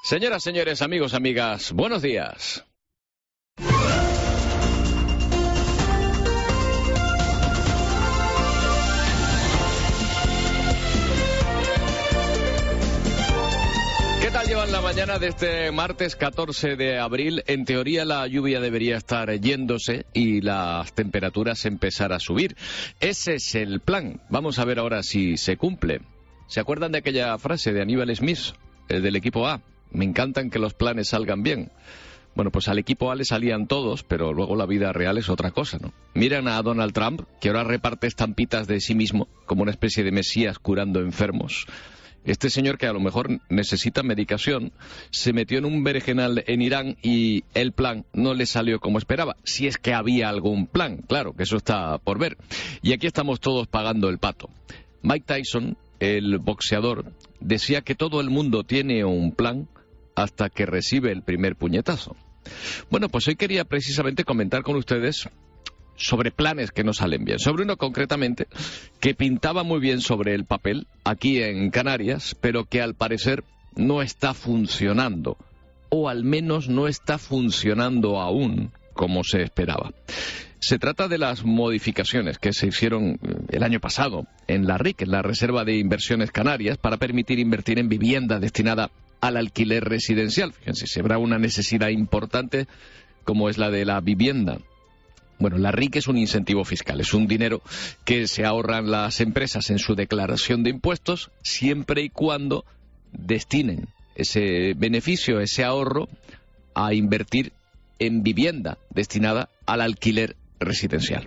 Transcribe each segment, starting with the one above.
Señoras, señores, amigos, amigas, buenos días. ¿Qué tal llevan la mañana de este martes 14 de abril? En teoría la lluvia debería estar yéndose y las temperaturas empezar a subir. Ese es el plan. Vamos a ver ahora si se cumple. ¿Se acuerdan de aquella frase de Aníbal Smith, del equipo A? Me encantan que los planes salgan bien. Bueno, pues al equipo A le salían todos, pero luego la vida real es otra cosa, ¿no? Miran a Donald Trump, que ahora reparte estampitas de sí mismo como una especie de mesías curando enfermos. Este señor, que a lo mejor necesita medicación, se metió en un berenjenal en Irán y el plan no le salió como esperaba. Si es que había algún plan, claro, que eso está por ver. Y aquí estamos todos pagando el pato. Mike Tyson, el boxeador, decía que todo el mundo tiene un plan hasta que recibe el primer puñetazo. Bueno, pues hoy quería precisamente comentar con ustedes sobre planes que no salen bien. Sobre uno concretamente que pintaba muy bien sobre el papel aquí en Canarias, pero que al parecer no está funcionando, o al menos no está funcionando aún como se esperaba. Se trata de las modificaciones que se hicieron el año pasado en la RIC, en la Reserva de Inversiones Canarias, para permitir invertir en vivienda destinada al alquiler residencial. Fíjense, si habrá una necesidad importante como es la de la vivienda. Bueno, la RIC es un incentivo fiscal, es un dinero que se ahorran las empresas en su declaración de impuestos siempre y cuando destinen ese beneficio, ese ahorro, a invertir en vivienda destinada al alquiler residencial.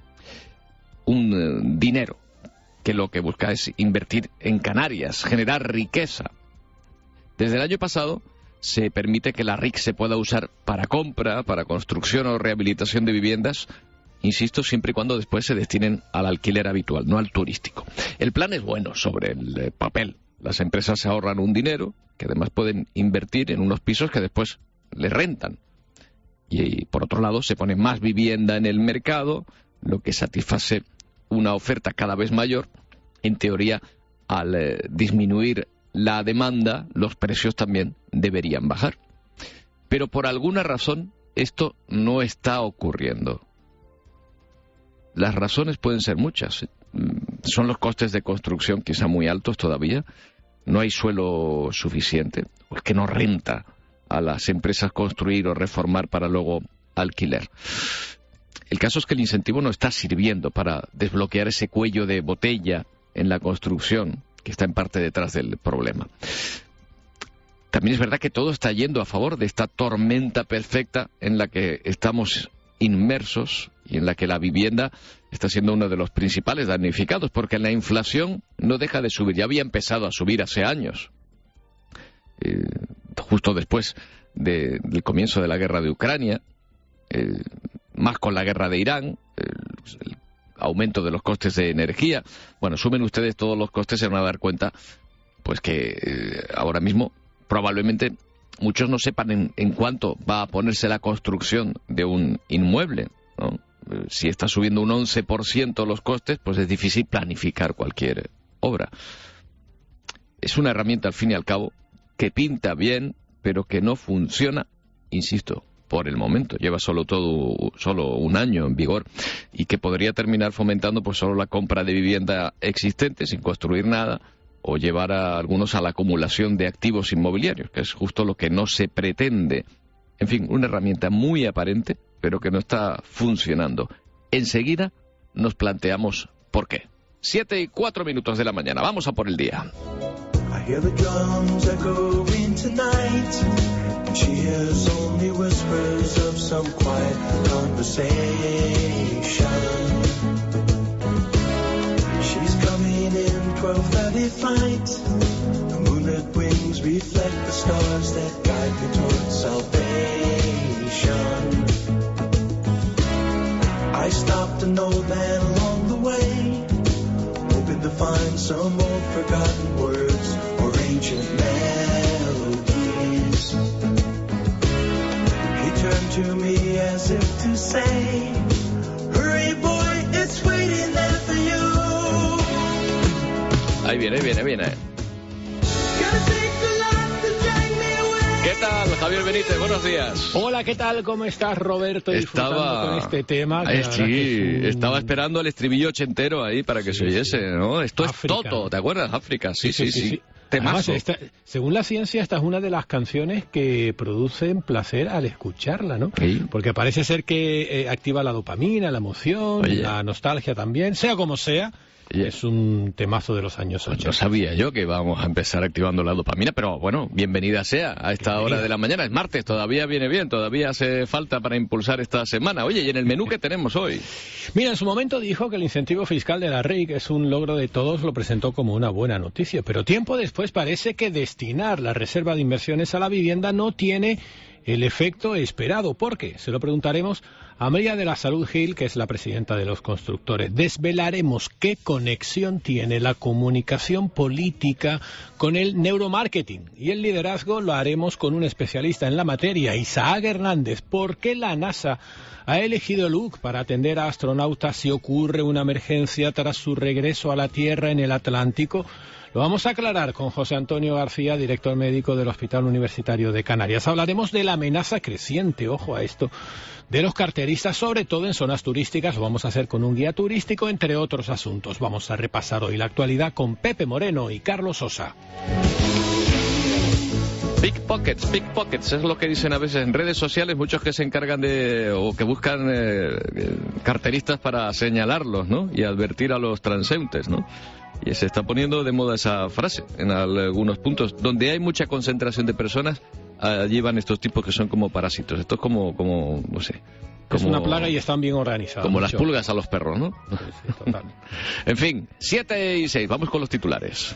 Un dinero que lo que busca es invertir en Canarias, generar riqueza. Desde el año pasado se permite que la RIC se pueda usar para compra, para construcción o rehabilitación de viviendas, insisto, siempre y cuando después se destinen al alquiler habitual, no al turístico. El plan es bueno sobre el papel. Las empresas se ahorran un dinero que además pueden invertir en unos pisos que después les rentan. Y por otro lado se pone más vivienda en el mercado, lo que satisface una oferta cada vez mayor. En teoría, al disminuir la demanda, los precios también deberían bajar. Pero por alguna razón esto no está ocurriendo. Las razones pueden ser muchas. Son los costes de construcción quizá muy altos todavía, no hay suelo suficiente, o es que no renta a las empresas construir o reformar para luego alquiler. El caso es que el incentivo no está sirviendo para desbloquear ese cuello de botella en la construcción que está en parte detrás del problema. También es verdad que todo está yendo a favor de esta tormenta perfecta en la que estamos inmersos y en la que la vivienda está siendo uno de los principales damnificados, porque la inflación no deja de subir. Ya había empezado a subir hace años, justo después del comienzo de la guerra de Ucrania, más con la guerra de Irán, el aumento de los costes de energía. Bueno, sumen ustedes todos los costes y se van a dar cuenta pues que ahora mismo probablemente muchos no sepan en cuánto va a ponerse la construcción de un inmueble, ¿no? Si está subiendo un 11% los costes, pues es difícil planificar cualquier obra. Es una herramienta, al fin y al cabo, que pinta bien, pero que no funciona, insisto, por el momento. Lleva solo un año en vigor y que podría terminar fomentando pues solo la compra de vivienda existente sin construir nada, o llevar a algunos a la acumulación de activos inmobiliarios, que es justo lo que no se pretende. En fin, una herramienta muy aparente, pero que no está funcionando. Enseguida nos planteamos por qué. 7:04 de la mañana. Vamos a por el día. I hear the drums echoing tonight. She hears only whispers of some quiet conversation. She's coming in 12:30 flight. The moonlit wings reflect the stars that guide me towards salvation. I stopped an old man along the way, hoping to find some old forgotten words or ancient melodies. He turned to me as if to say, hurry boy, it's waiting there for you. Ahí viene. Gonna take the light to drag me away. tal, Javier Benítez? Buenos días. Hola, ¿qué tal? ¿Cómo estás, Roberto? Disfrutando con este tema. Estaba esperando el estribillo ochentero ahí para que se oyese, ¿no? Esto África. Es Toto, ¿te acuerdas? África, sí. Además, según la ciencia, esta es una de las canciones que producen placer al escucharla, ¿no? Sí. Porque parece ser que activa la dopamina, la emoción, la nostalgia también, sea como sea. Es un temazo de los años 80. No sabía yo que íbamos a empezar activando la dopamina, pero bueno, bienvenida sea a esta hora de la mañana. Es martes, todavía viene bien, todavía hace falta para impulsar esta semana. Oye, ¿y en el menú qué tenemos hoy? Mira, en su momento dijo que el incentivo fiscal de la RIC es un logro de todos, lo presentó como una buena noticia, pero tiempo después parece que destinar la reserva de inversiones a la vivienda no tiene el efecto esperado. ¿Por qué? Se lo preguntaremos a María de la Salud Gil, que es la presidenta de los constructores. Desvelaremos qué conexión tiene la comunicación política con el neuromarketing. Y el liderazgo lo haremos con un especialista en la materia, Isaac Hernández. ¿Por qué la NASA ha elegido Luke para atender a astronautas si ocurre una emergencia tras su regreso a la Tierra en el Atlántico? Lo vamos a aclarar con José Antonio García, director médico del Hospital Universitario de Canarias. Hablaremos de la amenaza creciente, ojo a esto, de los carteristas, sobre todo en zonas turísticas. Lo vamos a hacer con un guía turístico, entre otros asuntos. Vamos a repasar hoy la actualidad con Pepe Moreno y Carlos Sosa. Pickpockets, es lo que dicen a veces en redes sociales, muchos que se encargan o que buscan carteristas para señalarlos, ¿no? Y advertir a los transeúntes, ¿no? Y se está poniendo de moda esa frase en algunos puntos. Donde hay mucha concentración de personas, allí van estos tipos que son como parásitos. Esto es como no sé. Es una plaga y están bien organizados. Como las pulgas a los perros, ¿no? Sí, total. En fin, 7:06, vamos con los titulares.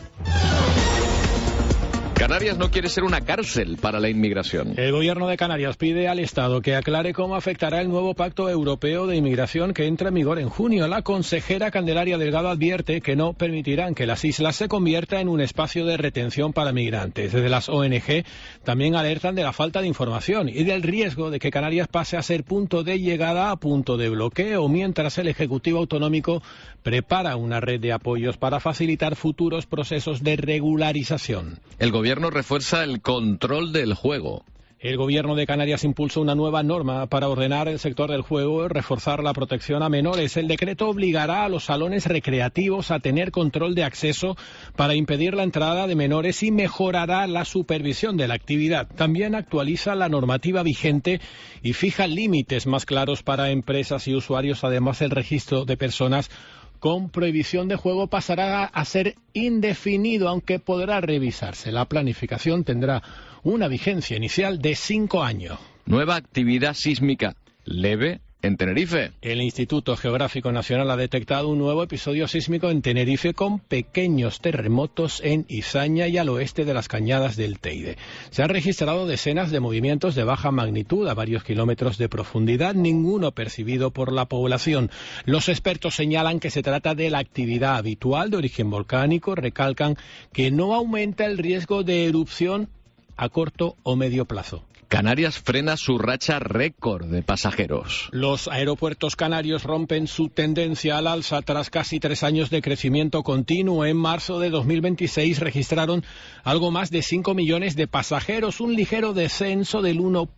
Canarias no quiere ser una cárcel para la inmigración. El gobierno de Canarias pide al Estado que aclare cómo afectará el nuevo Pacto Europeo de Inmigración que entra en vigor en junio. La consejera Candelaria Delgado advierte que no permitirán que las islas se conviertan en un espacio de retención para migrantes. Desde las ONG también alertan de la falta de información y del riesgo de que Canarias pase a ser punto de llegada a punto de bloqueo, mientras el Ejecutivo Autonómico prepara una red de apoyos para facilitar futuros procesos de regularización. El gobierno refuerza el control del juego. El gobierno de Canarias impulsa una nueva norma para ordenar el sector del juego y reforzar la protección a menores. El decreto obligará a los salones recreativos a tener control de acceso para impedir la entrada de menores y mejorará la supervisión de la actividad. También actualiza la normativa vigente y fija límites más claros para empresas y usuarios. Además, el registro de personas con prohibición de juego pasará a ser indefinido, aunque podrá revisarse. La planificación tendrá una vigencia inicial de 5 años. Nueva actividad sísmica leve en Tenerife. El Instituto Geográfico Nacional ha detectado un nuevo episodio sísmico en Tenerife con pequeños terremotos en Izaña y al oeste de las Cañadas del Teide. Se han registrado decenas de movimientos de baja magnitud a varios kilómetros de profundidad, ninguno percibido por la población. Los expertos señalan que se trata de la actividad habitual de origen volcánico, recalcan que no aumenta el riesgo de erupción a corto o medio plazo. Canarias frena su racha récord de pasajeros. Los aeropuertos canarios rompen su tendencia al alza tras casi 3 años de crecimiento continuo. En marzo de 2026 registraron algo más de 5 millones de pasajeros, un ligero descenso del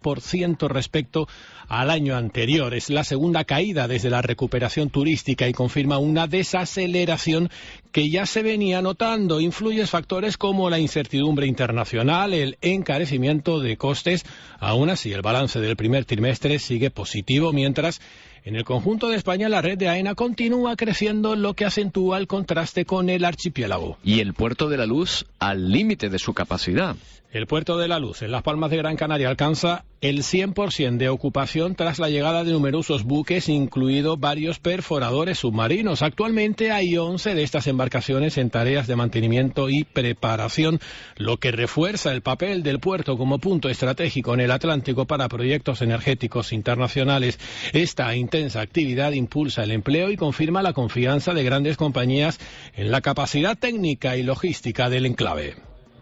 1% respecto al año anterior. Es la segunda caída desde la recuperación turística y confirma una desaceleración que ya se venía notando. Influyen factores como la incertidumbre internacional, el encarecimiento de costes. Aún así, el balance del primer trimestre sigue positivo, mientras en el conjunto de España la red de AENA continúa creciendo, lo que acentúa el contraste con el archipiélago. Y el Puerto de la Luz al límite de su capacidad. El Puerto de la Luz, en Las Palmas de Gran Canaria, alcanza el 100% de ocupación tras la llegada de numerosos buques, incluidos varios perforadores submarinos. Actualmente hay 11 de estas embarcaciones en tareas de mantenimiento y preparación, lo que refuerza el papel del puerto como punto estratégico en el Atlántico para proyectos energéticos internacionales. Esta intensa actividad impulsa el empleo y confirma la confianza de grandes compañías en la capacidad técnica y logística del enclave.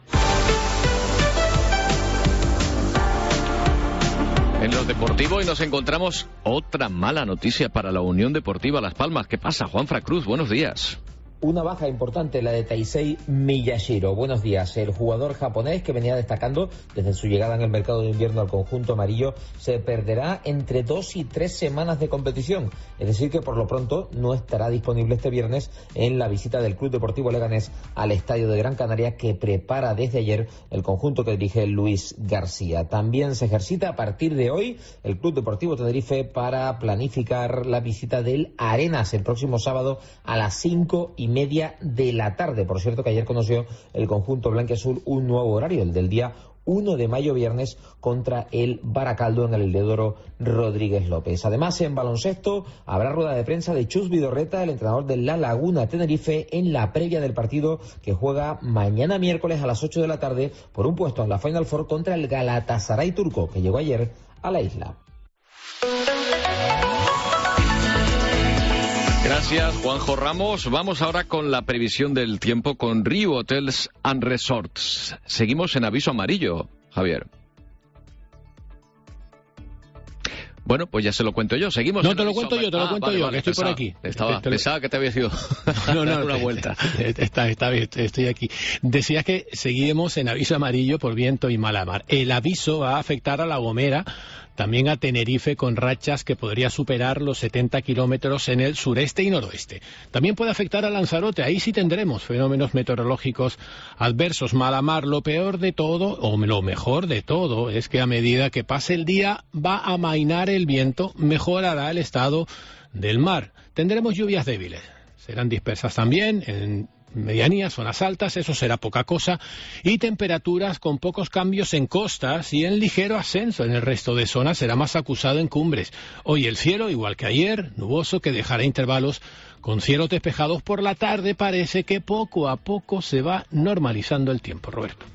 En lo deportivo hoy nos encontramos otra mala noticia para la Unión Deportiva Las Palmas. ¿Qué pasa, Juanfra Cruz? Buenos días. Una baja importante, la de Taisei Miyashiro. Buenos días. El jugador japonés, que venía destacando desde su llegada en el mercado de invierno al conjunto amarillo, se perderá entre 2 y 3 semanas de competición. Es decir, que por lo pronto no estará disponible este viernes en la visita del Club Deportivo Leganés al Estadio de Gran Canaria, que prepara desde ayer el conjunto que dirige Luis García. También se ejercita a partir de hoy el Club Deportivo Tenerife para planificar la visita del Arenas el próximo sábado a las 5:30 de la tarde. Por cierto, que ayer conoció el conjunto blanquiazul un nuevo horario, el del día 1 de mayo, viernes, contra el Baracaldo en el Deodoro Rodríguez López. Además, en baloncesto habrá rueda de prensa de Chus Vidorreta, el entrenador de La Laguna Tenerife, en la previa del partido que juega mañana miércoles a las 8 de la tarde por un puesto en la Final Four contra el Galatasaray turco, que llegó ayer a la isla. Gracias, Juanjo Ramos. Vamos ahora con la previsión del tiempo con Riu Hotels and Resorts. Seguimos en aviso amarillo, Javier. Bueno, pues ya se lo cuento yo. Seguimos. No, te lo cuento yo, que estoy por aquí. Pensaba que te habías ido a dar una vuelta. Está bien, estoy aquí. Decías que seguimos en aviso amarillo por viento y mala mar. El aviso va a afectar a La Gomera, también a Tenerife, con rachas que podría superar los 70 kilómetros en el sureste y noroeste. También puede afectar a Lanzarote. Ahí sí tendremos fenómenos meteorológicos adversos. Mala mar. Lo peor de todo, o lo mejor de todo, es que a medida que pase el día va a amainar el viento, mejorará el estado del mar. Tendremos lluvias débiles. Serán dispersas también en medianías, zonas altas, eso será poca cosa, y temperaturas con pocos cambios en costas y en ligero ascenso en el resto de zonas. Será más acusado en cumbres. Hoy el cielo, igual que ayer, nuboso, que dejará intervalos con cielos despejados por la tarde. Parece que poco a poco se va normalizando el tiempo, Roberto.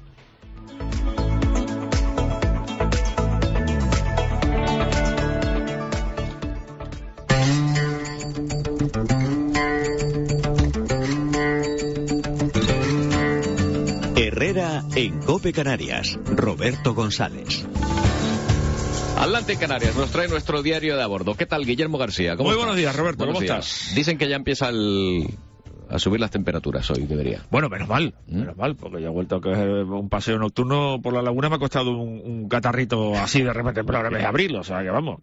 Herrera en COPE Canarias. Roberto González. Adelante, Canarias, nos trae nuestro diario de a bordo. ¿Qué tal, Guillermo García? Muy buenos días, Roberto. ¿Cómo estás? Dicen que ya empieza a subir las temperaturas hoy, debería. Bueno, menos mal, porque yo he vuelto a coger un paseo nocturno por la laguna, me ha costado un catarrito así de repente, pero ahora mes de abril, o sea que vamos.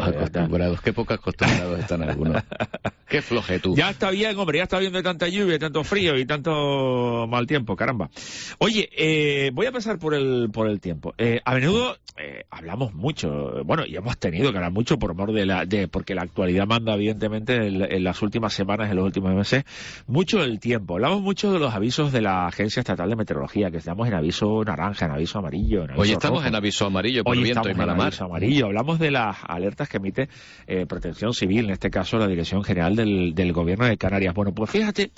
Qué poco acostumbrados están algunos. Qué floje tú. Ya está bien, hombre, ya está bien de tanta lluvia, tanto frío y tanto mal tiempo, caramba. Oye, voy a pasar por el tiempo. A menudo hablamos mucho, bueno, y hemos tenido que hablar mucho por amor porque la actualidad manda, evidentemente, en las últimas semanas, en los últimos meses, mucho del tiempo. Hablamos mucho de los avisos de la Agencia Estatal de Meteorología, que estamos en aviso naranja, en aviso amarillo, en aviso Hoy estamos rojo. En aviso amarillo por viento y mala mar. Aviso amarillo. Hablamos de las alertas que emite Protección Civil, en este caso la Dirección General del Gobierno de Canarias. Bueno, pues fíjate,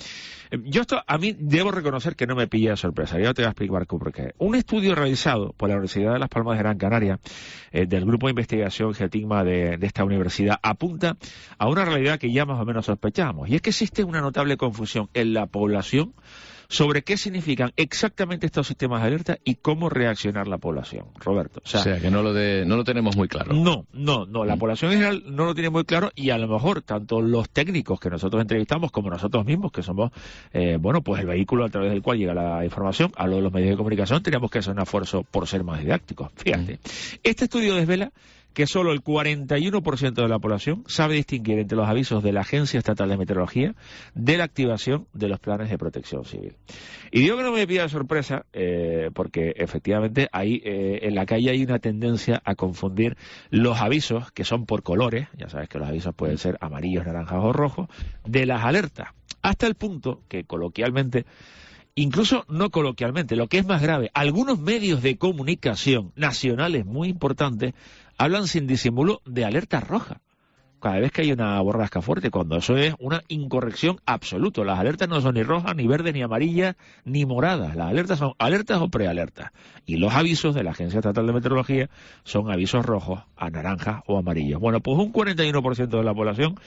a mí debo reconocer que no me pilla de sorpresa. Ya te voy a explicar por qué. Un estudio realizado por la Universidad de Las Palmas de Gran Canaria, del Grupo de Investigación Geotigma de esta universidad, apunta a una realidad que ya más o menos sospechábamos, y es que existe una notable confusión en la población sobre qué significan exactamente estos sistemas de alerta y cómo reaccionar la población, Roberto. O sea que no lo tenemos muy claro. No, la población en general no lo tiene muy claro, y a lo mejor tanto los técnicos que nosotros entrevistamos como nosotros mismos, que somos, pues el vehículo a través del cual llega la información, a lo de los medios de comunicación, tenemos que hacer un esfuerzo por ser más didácticos. Fíjate, este estudio desvela que solo el 41% de la población sabe distinguir entre los avisos de la Agencia Estatal de Meteorología de la activación de los planes de protección civil. Y digo que no me pida sorpresa, porque efectivamente ahí en la calle hay una tendencia a confundir los avisos, que son por colores, ya sabes que los avisos pueden ser amarillos, naranjas o rojos, de las alertas, hasta el punto que coloquialmente, incluso no coloquialmente, lo que es más grave, algunos medios de comunicación nacionales muy importantes hablan sin disimulo de alerta roja cada vez que hay una borrasca fuerte, cuando eso es una incorrección absoluta. Las alertas no son ni rojas, ni verdes, ni amarillas, ni moradas. Las alertas son alertas o prealertas. Y los avisos de la Agencia Estatal de Meteorología son avisos rojos, a naranjas o amarillos. Bueno, pues un 41% de la población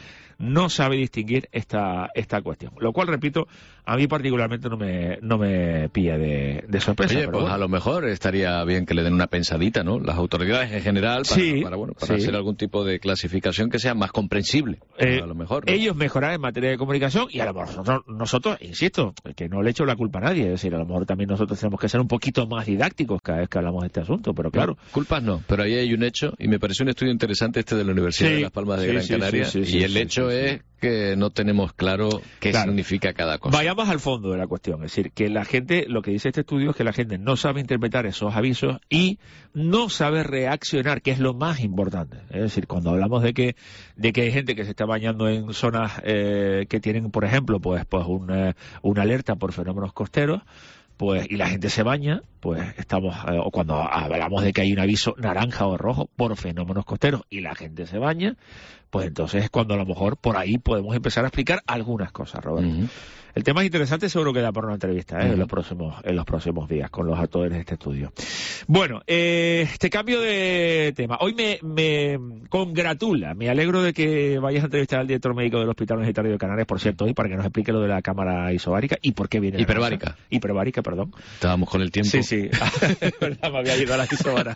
no sabe distinguir esta cuestión. Lo cual, repito, a mí particularmente no me pilla de sorpresa. Oye, pues bueno, a lo mejor estaría bien que le den una pensadita, ¿no? Las autoridades en general para hacer algún tipo de clasificación que sea más comprensible. A lo mejor, ¿no? Ellos mejorar en materia de comunicación y a lo mejor nosotros, insisto, que no le echo la culpa a nadie. Es decir, a lo mejor también nosotros tenemos que ser un poquito más didácticos cada vez que hablamos de este asunto, pero claro. Culpas no, pero ahí hay un hecho y me pareció un estudio interesante de la Universidad de Las Palmas de Gran Canaria y el hecho es que no tenemos claro qué significa cada cosa. Vayamos al fondo de la cuestión, es decir, que la gente, lo que dice este estudio es que la gente no sabe interpretar esos avisos y no sabe reaccionar, que es lo más importante. Es decir, cuando hablamos de que hay gente que se está bañando en zonas que tienen, por ejemplo, pues una alerta por fenómenos costeros, pues y la gente se baña, pues estamos, o cuando hablamos de que hay un aviso naranja o rojo por fenómenos costeros y la gente se baña, pues entonces es cuando a lo mejor por ahí podemos empezar a explicar algunas cosas, Roberto. El tema es interesante, seguro que da para una entrevista en los próximos días con los autores de este estudio. Bueno, este cambio de tema. Hoy me congratula, me alegro de que vayas a entrevistar al director médico del Hospital Universitario de Canarias, por cierto, hoy para que nos explique lo de la cámara isobárica y por qué viene. Hiperbárica, perdón. Estábamos con el tiempo. Sí. Me había ido a la isobara.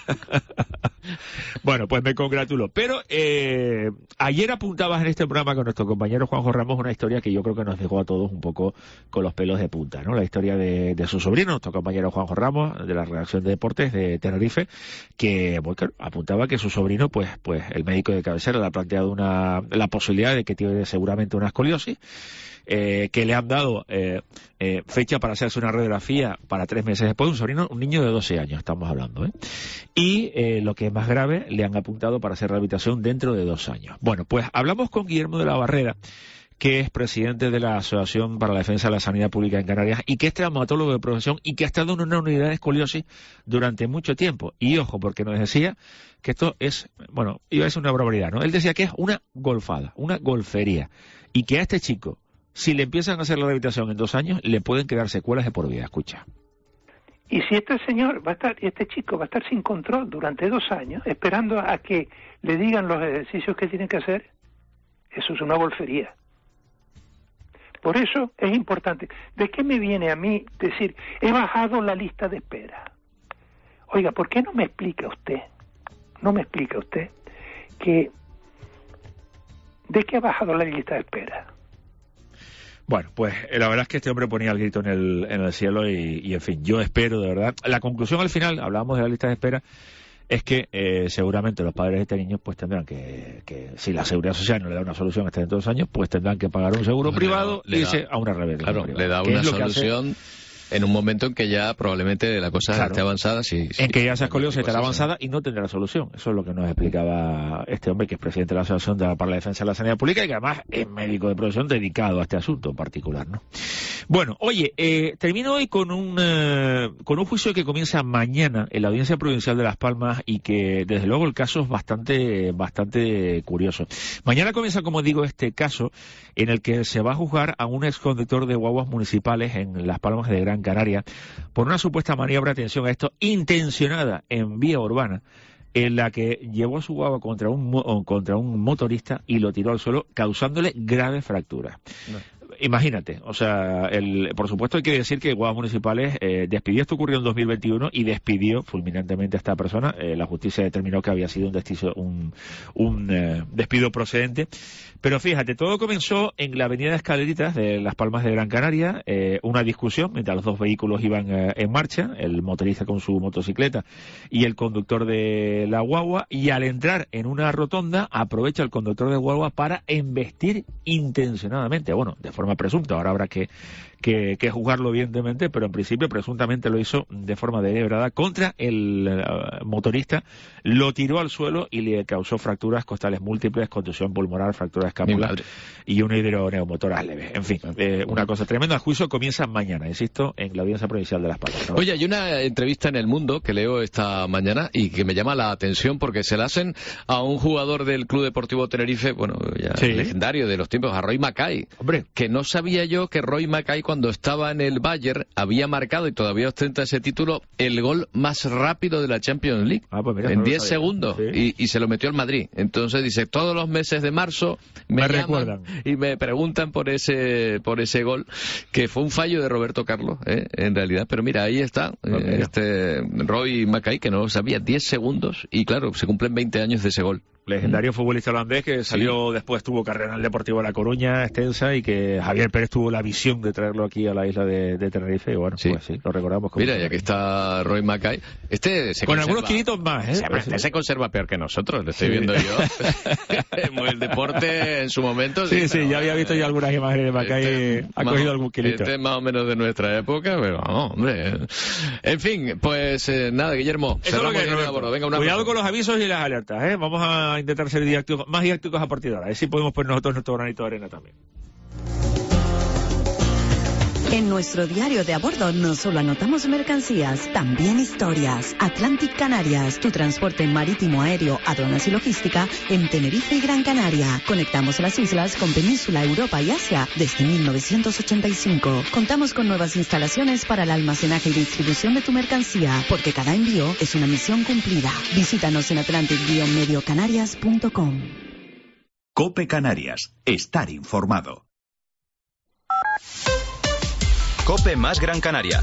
Bueno, pues me congratulo. Pero ayer apuntabas en este programa con nuestro compañero Juanjo Ramos una historia que yo creo que nos dejó a todos un poco con los pelos de punta, ¿no? La historia de su sobrino, nuestro compañero Juanjo Ramos, de la redacción de deportes de Tenerife, que apuntaba que su sobrino, pues el médico de cabecera le ha planteado la posibilidad de que tiene seguramente una escoliosis, que le han dado fecha para hacerse una radiografía para 3 meses después. Un niño de 12 años estamos hablando, y lo que es más grave, le han apuntado para hacer rehabilitación dentro de 2 años. Bueno, pues hablamos con Guillermo de la Barrera, que es presidente de la Asociación para la Defensa de la Sanidad Pública en Canarias y que es traumatólogo de profesión y que ha estado en una unidad de escoliosis durante mucho tiempo. Y ojo, porque nos decía que esto es, iba a ser una barbaridad, ¿no? Él decía que es una golfada, una golfería, y que a este chico, si le empiezan a hacer la rehabilitación en 2 años, le pueden quedar secuelas de por vida. Escucha. Y si este chico va a estar sin control durante 2 años, esperando a que le digan los ejercicios que tiene que hacer, eso es una golfería. Por eso es importante. ¿De qué me viene a mí decir, he bajado la lista de espera? Oiga, ¿por qué no me explica usted que de qué ha bajado la lista de espera? Bueno, pues la verdad es que este hombre ponía el grito en el cielo y en fin, yo espero de verdad. La conclusión al final, hablábamos de la lista de espera, es que seguramente los padres de este niño pues tendrán que si la Seguridad Social no le da una solución hasta dentro de 2 años, pues tendrán que pagar un seguro privado y irse a una reventa. Claro, le da una solución en un momento en que ya probablemente la cosa esté avanzada. En que ya esa escoliosis estará avanzada y no tendrá solución. Eso es lo que nos explicaba este hombre, que es presidente de la Asociación para la Defensa de la Sanidad Pública y que además es médico de profesión dedicado a este asunto en particular, ¿no? Bueno, oye, termino hoy con un juicio que comienza mañana en la Audiencia Provincial de Las Palmas y que, desde luego, el caso es bastante curioso. Mañana comienza, como digo, este caso en el que se va a juzgar a un exconductor de guaguas municipales en Las Palmas de Gran Canaria por una supuesta maniobra, atención a esto, intencionada en vía urbana, en la que llevó su guagua contra un motorista y lo tiró al suelo, causándole graves fracturas. No. Imagínate, o sea, por supuesto hay que decir que Guaguas Municipales despidió, esto ocurrió en 2021 y despidió fulminantemente a esta persona. La justicia determinó que había sido un despido procedente. Pero fíjate, todo comenzó en la avenida Escaleritas de Las Palmas de Gran Canaria, una discusión mientras los 2 vehículos iban en marcha, el motorista con su motocicleta y el conductor de la guagua, y al entrar en una rotonda aprovecha el conductor de guagua para embestir intencionadamente, de forma presunta. Ahora habrá que juzgarlo evidentemente, pero en principio presuntamente lo hizo de forma deliberada contra el motorista, lo tiró al suelo y le causó fracturas costales múltiples, contusión pulmonar, fractura escapular y una hidroneumotórax leve. En fin, una cosa tremenda. El juicio comienza mañana, insisto, en la Audiencia Provincial de Las Palmas, ¿no? Oye, hay una entrevista en El Mundo que leo esta mañana y que me llama la atención porque se la hacen a un jugador del Club Deportivo Tenerife, legendario de los tiempos, a Roy Mackay. Hombre, que no sabía yo que Roy Mackay, cuando estaba en el Bayern, había marcado, y todavía ostenta ese título, el gol más rápido de la Champions League. Pues mira, en no 10 segundos. Sí. Y se lo metió al Madrid. Entonces dice, todos los meses de marzo me recuerdan y me preguntan por ese gol, que fue un fallo de Roberto Carlos, en realidad. Pero mira, ahí está, Roy Mackay, que no lo sabía, 10 segundos, y claro, se cumplen 20 años de ese gol. Legendario futbolista holandés que salió después, tuvo carrera en el Deportivo de La Coruña extensa, y que Javier Pérez tuvo la visión de traerlo aquí a la isla de Tenerife, y bueno, pues sí, lo recordamos. Como mira, ya que está Roy Mackay, con algunos kilitos más, se conserva peor que nosotros, lo estoy viendo yo. El deporte en su momento. Sí, ya había visto yo algunas imágenes de Mackay, ha cogido algún kilito. Este es más o menos de nuestra época, pero vamos, hombre. En fin, pues nada, Guillermo, cerramos ya el abordo. Venga, cuidado con los avisos y las alertas, vamos a intentar ser más didácticos a partir de ahora, a ver si podemos poner nosotros nuestro granito de arena también. En nuestro diario de a bordo no solo anotamos mercancías, también historias. Atlantic Canarias, tu transporte marítimo, aéreo, aduanas y logística en Tenerife y Gran Canaria. Conectamos las islas con Península, Europa y Asia desde 1985. Contamos con nuevas instalaciones para el almacenaje y distribución de tu mercancía, porque cada envío es una misión cumplida. Visítanos en atlantic-mediocanarias.com. COPE Canarias. Estar informado. COPE más Gran Canaria.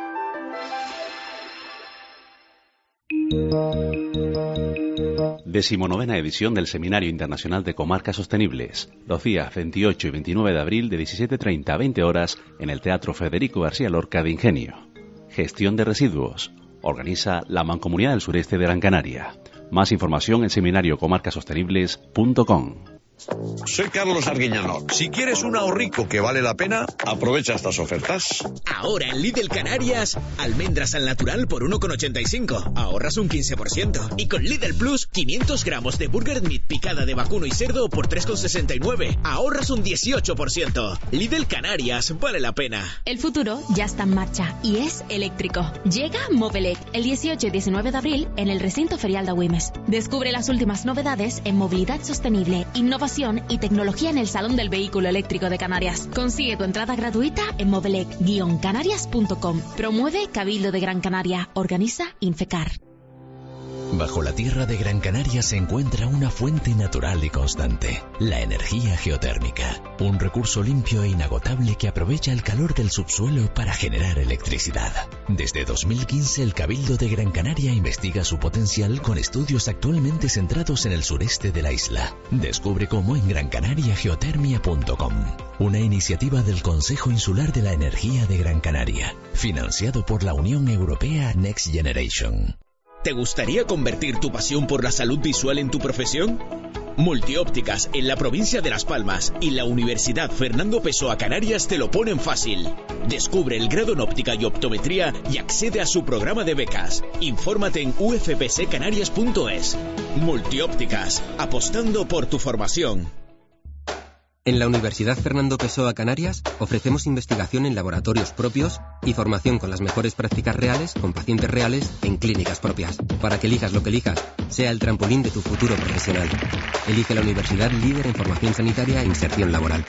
Decimonovena edición del Seminario Internacional de Comarcas Sostenibles, los días 28 y 29 de abril de 17:30 a 20 horas en el Teatro Federico García Lorca de Ingenio. Gestión de residuos. Organiza la Mancomunidad del Sureste de Gran Canaria. Más información en seminariocomárcasostenibles.com. Soy Carlos Arguiñano. Si quieres un ahorrico que vale la pena, aprovecha estas ofertas. Ahora en Lidl Canarias, almendras al natural por 1,85. Ahorras un 15%. Y con Lidl Plus, 500 gramos de Burger Meat picada de vacuno y cerdo por 3,69. Ahorras un 18%. Lidl Canarias, vale la pena. El futuro ya está en marcha y es eléctrico. Llega Movelec el 18 y 19 de abril en el recinto ferial de Güemes. Descubre las últimas novedades en movilidad sostenible, innovación y tecnología en el Salón del Vehículo Eléctrico de Canarias. Consigue tu entrada gratuita en movelec-canarias.com. Promueve Cabildo de Gran Canaria. Organiza Infecar. Bajo la tierra de Gran Canaria se encuentra una fuente natural y constante, la energía geotérmica, un recurso limpio e inagotable que aprovecha el calor del subsuelo para generar electricidad. Desde 2015 el Cabildo de Gran Canaria investiga su potencial con estudios actualmente centrados en el sureste de la isla. Descubre cómo en grancanariageotermia.com, una iniciativa del Consejo Insular de la Energía de Gran Canaria, financiado por la Unión Europea Next Generation. ¿Te gustaría convertir tu pasión por la salud visual en tu profesión? Multiópticas en la provincia de Las Palmas y la Universidad Fernando Pessoa Canarias te lo ponen fácil. Descubre el grado en óptica y optometría y accede a su programa de becas. Infórmate en ufpccanarias.es. Multiópticas, apostando por tu formación. En la Universidad Fernando Pessoa Canarias ofrecemos investigación en laboratorios propios y formación con las mejores prácticas reales, con pacientes reales, en clínicas propias. Para que elijas lo que elijas, sea el trampolín de tu futuro profesional. Elige la universidad líder en formación sanitaria e inserción laboral.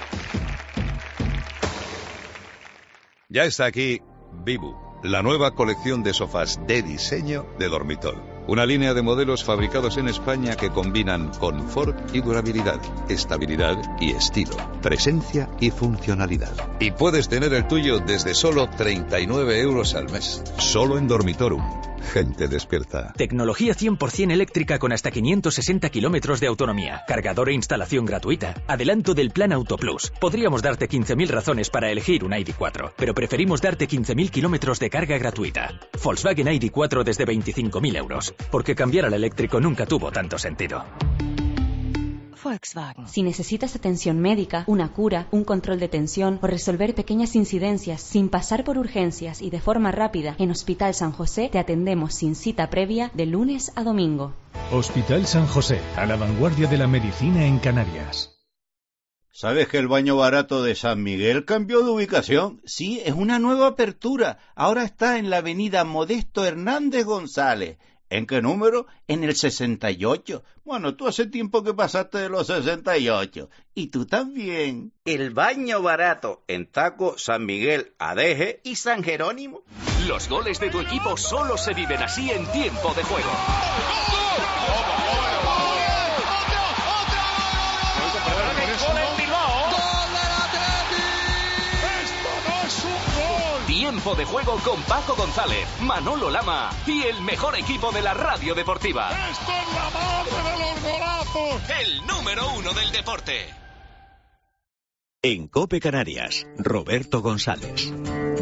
Ya está aquí Vivu, la nueva colección de sofás de diseño de Dormitol. Una línea de modelos fabricados en España que combinan confort y durabilidad, estabilidad y estilo, presencia y funcionalidad. Y puedes tener el tuyo desde solo 39 euros al mes. Solo en Dormitorum. Gente despierta. Tecnología 100% eléctrica con hasta 560 kilómetros de autonomía. Cargador e instalación gratuita. Adelanto del plan Auto Plus. Podríamos darte 15.000 razones para elegir un ID4, pero preferimos darte 15.000 kilómetros de carga gratuita. Volkswagen ID4 desde 25.000 euros. Porque cambiar al eléctrico nunca tuvo tanto sentido. Volkswagen. Si necesitas atención médica, una cura, un control de tensión o resolver pequeñas incidencias sin pasar por urgencias y de forma rápida, en Hospital San José te atendemos sin cita previa de lunes a domingo. Hospital San José, a la vanguardia de la medicina en Canarias. ¿Sabes que el baño barato de San Miguel cambió de ubicación? Sí, es una nueva apertura. Ahora está en la avenida Modesto Hernández González. ¿En qué número? En el 68. Bueno, tú hace tiempo que pasaste de los 68. Y tú también. El baño barato en Taco, San Miguel, Adeje y San Jerónimo. Los goles de tu equipo solo se viven así en tiempo de juego. Tiempo de juego con Paco González, Manolo Lama y el mejor equipo de la radio deportiva. ¡Esto es la madre de los golazos! El número 1 del deporte. En COPE Canarias, Roberto González.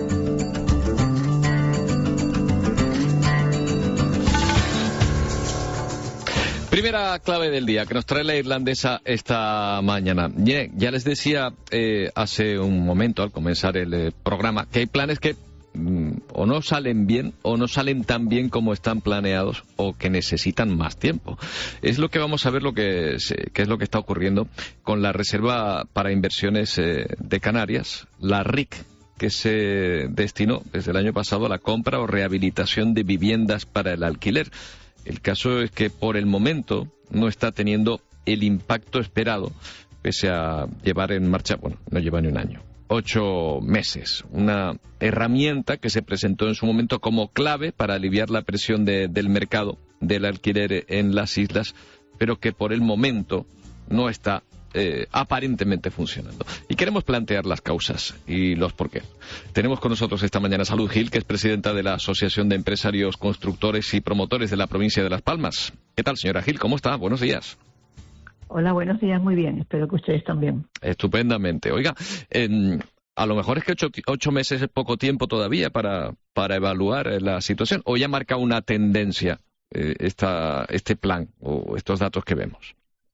Primera clave del día que nos trae la irlandesa esta mañana. Ya les decía hace un momento al comenzar el programa que hay planes que o no salen bien o no salen tan bien como están planeados o que necesitan más tiempo. Es lo que vamos a ver qué es lo que está ocurriendo con la Reserva para Inversiones de Canarias, la RIC, que se destinó desde el año pasado a la compra o rehabilitación de viviendas para el alquiler. El caso es que por el momento no está teniendo el impacto esperado, pese a llevar en marcha, no lleva ni un año, 8 meses. Una herramienta que se presentó en su momento como clave para aliviar la presión del mercado del alquiler en las islas, pero que por el momento no está aparentemente funcionando. Y queremos plantear las causas y los porqués. Tenemos con nosotros esta mañana a Salud Gil, que es presidenta de la Asociación de Empresarios Constructores y Promotores de la provincia de Las Palmas. ¿Qué tal, señora Gil? ¿Cómo está? Buenos días. Hola, buenos días, muy bien. Espero que ustedes también. Estupendamente. Oiga, a lo mejor es que 8 meses es poco tiempo todavía para evaluar la situación, o ya marca una tendencia este plan o estos datos que vemos.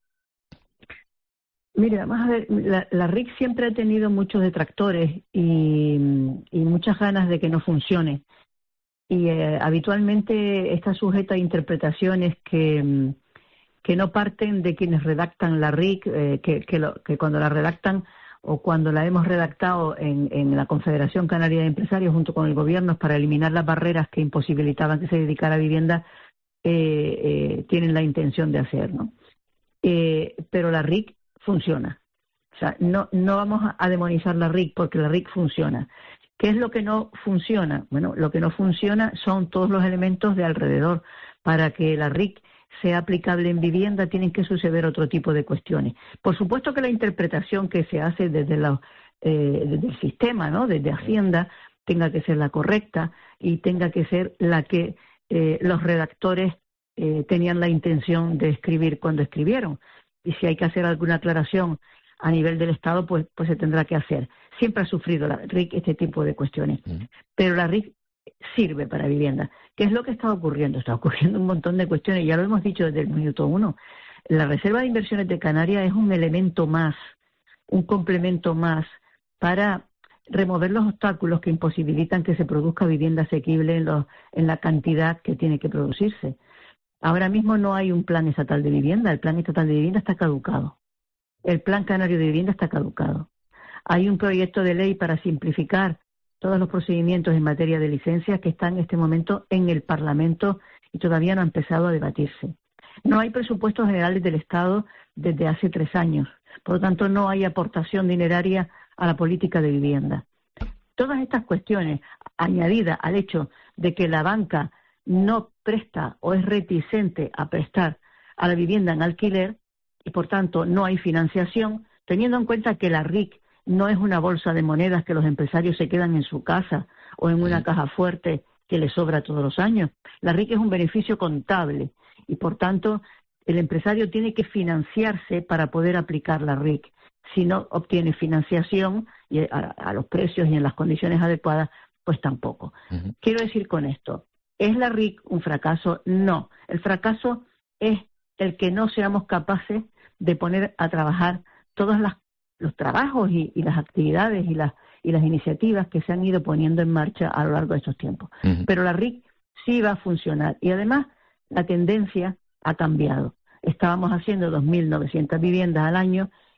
Mire, vamos a ver, la RIC siempre ha tenido muchos detractores y muchas ganas de que no funcione. Y habitualmente está sujeta a interpretaciones que no parten de quienes redactan la RIC, que cuando la redactan o cuando la hemos redactado en la Confederación Canaria de Empresarios junto con el gobierno para eliminar las barreras que imposibilitaban que se dedicara a vivienda, tienen la intención de hacer, ¿no? Pero la RIC funciona. O sea, no vamos a demonizar la RIC porque la RIC funciona. ¿Qué es lo que no funciona? Bueno, lo que no funciona son todos los elementos de alrededor. Para que la RIC sea aplicable en vivienda tienen que suceder otro tipo de cuestiones. Por supuesto que la interpretación que se hace desde el sistema, ¿no?, desde Hacienda, tenga que ser la correcta y tenga que ser la que los redactores tenían la intención de escribir cuando escribieron. Y si hay que hacer alguna aclaración a nivel del Estado, pues se tendrá que hacer. Siempre ha sufrido la RIC este tipo de cuestiones. Pero la RIC sirve para vivienda. ¿Qué es lo que está ocurriendo? Está ocurriendo un montón de cuestiones, ya lo hemos dicho desde el minuto 1. La Reserva de Inversiones de Canarias es un elemento más, un complemento más para remover los obstáculos que imposibilitan que se produzca vivienda asequible en la cantidad que tiene que producirse. Ahora mismo no hay un plan estatal de vivienda, el plan estatal de vivienda está caducado. El plan canario de vivienda está caducado. Hay un proyecto de ley para simplificar todos los procedimientos en materia de licencias que está en este momento en el Parlamento y todavía no ha empezado a debatirse. No hay presupuestos generales del Estado desde hace 3 años. Por lo tanto, no hay aportación dineraria a la política de vivienda. Todas estas cuestiones, añadidas al hecho de que la banca no presta o es reticente a prestar a la vivienda en alquiler y, por tanto, no hay financiación, teniendo en cuenta que la RIC no es una bolsa de monedas que los empresarios se quedan en su casa o en una caja fuerte que les sobra todos los años. La RIC es un beneficio contable y, por tanto, el empresario tiene que financiarse para poder aplicar la RIC. Si no obtiene financiación y a los precios y en las condiciones adecuadas, pues tampoco. Quiero decir con esto, ¿es la RIC un fracaso? No. El fracaso es el que no seamos capaces de poner a trabajar todos los trabajos y las actividades y las iniciativas que se han ido poniendo en marcha a lo largo de estos tiempos. Pero la RIC sí va a funcionar y además la tendencia ha cambiado. Estábamos haciendo 2.900 viviendas al año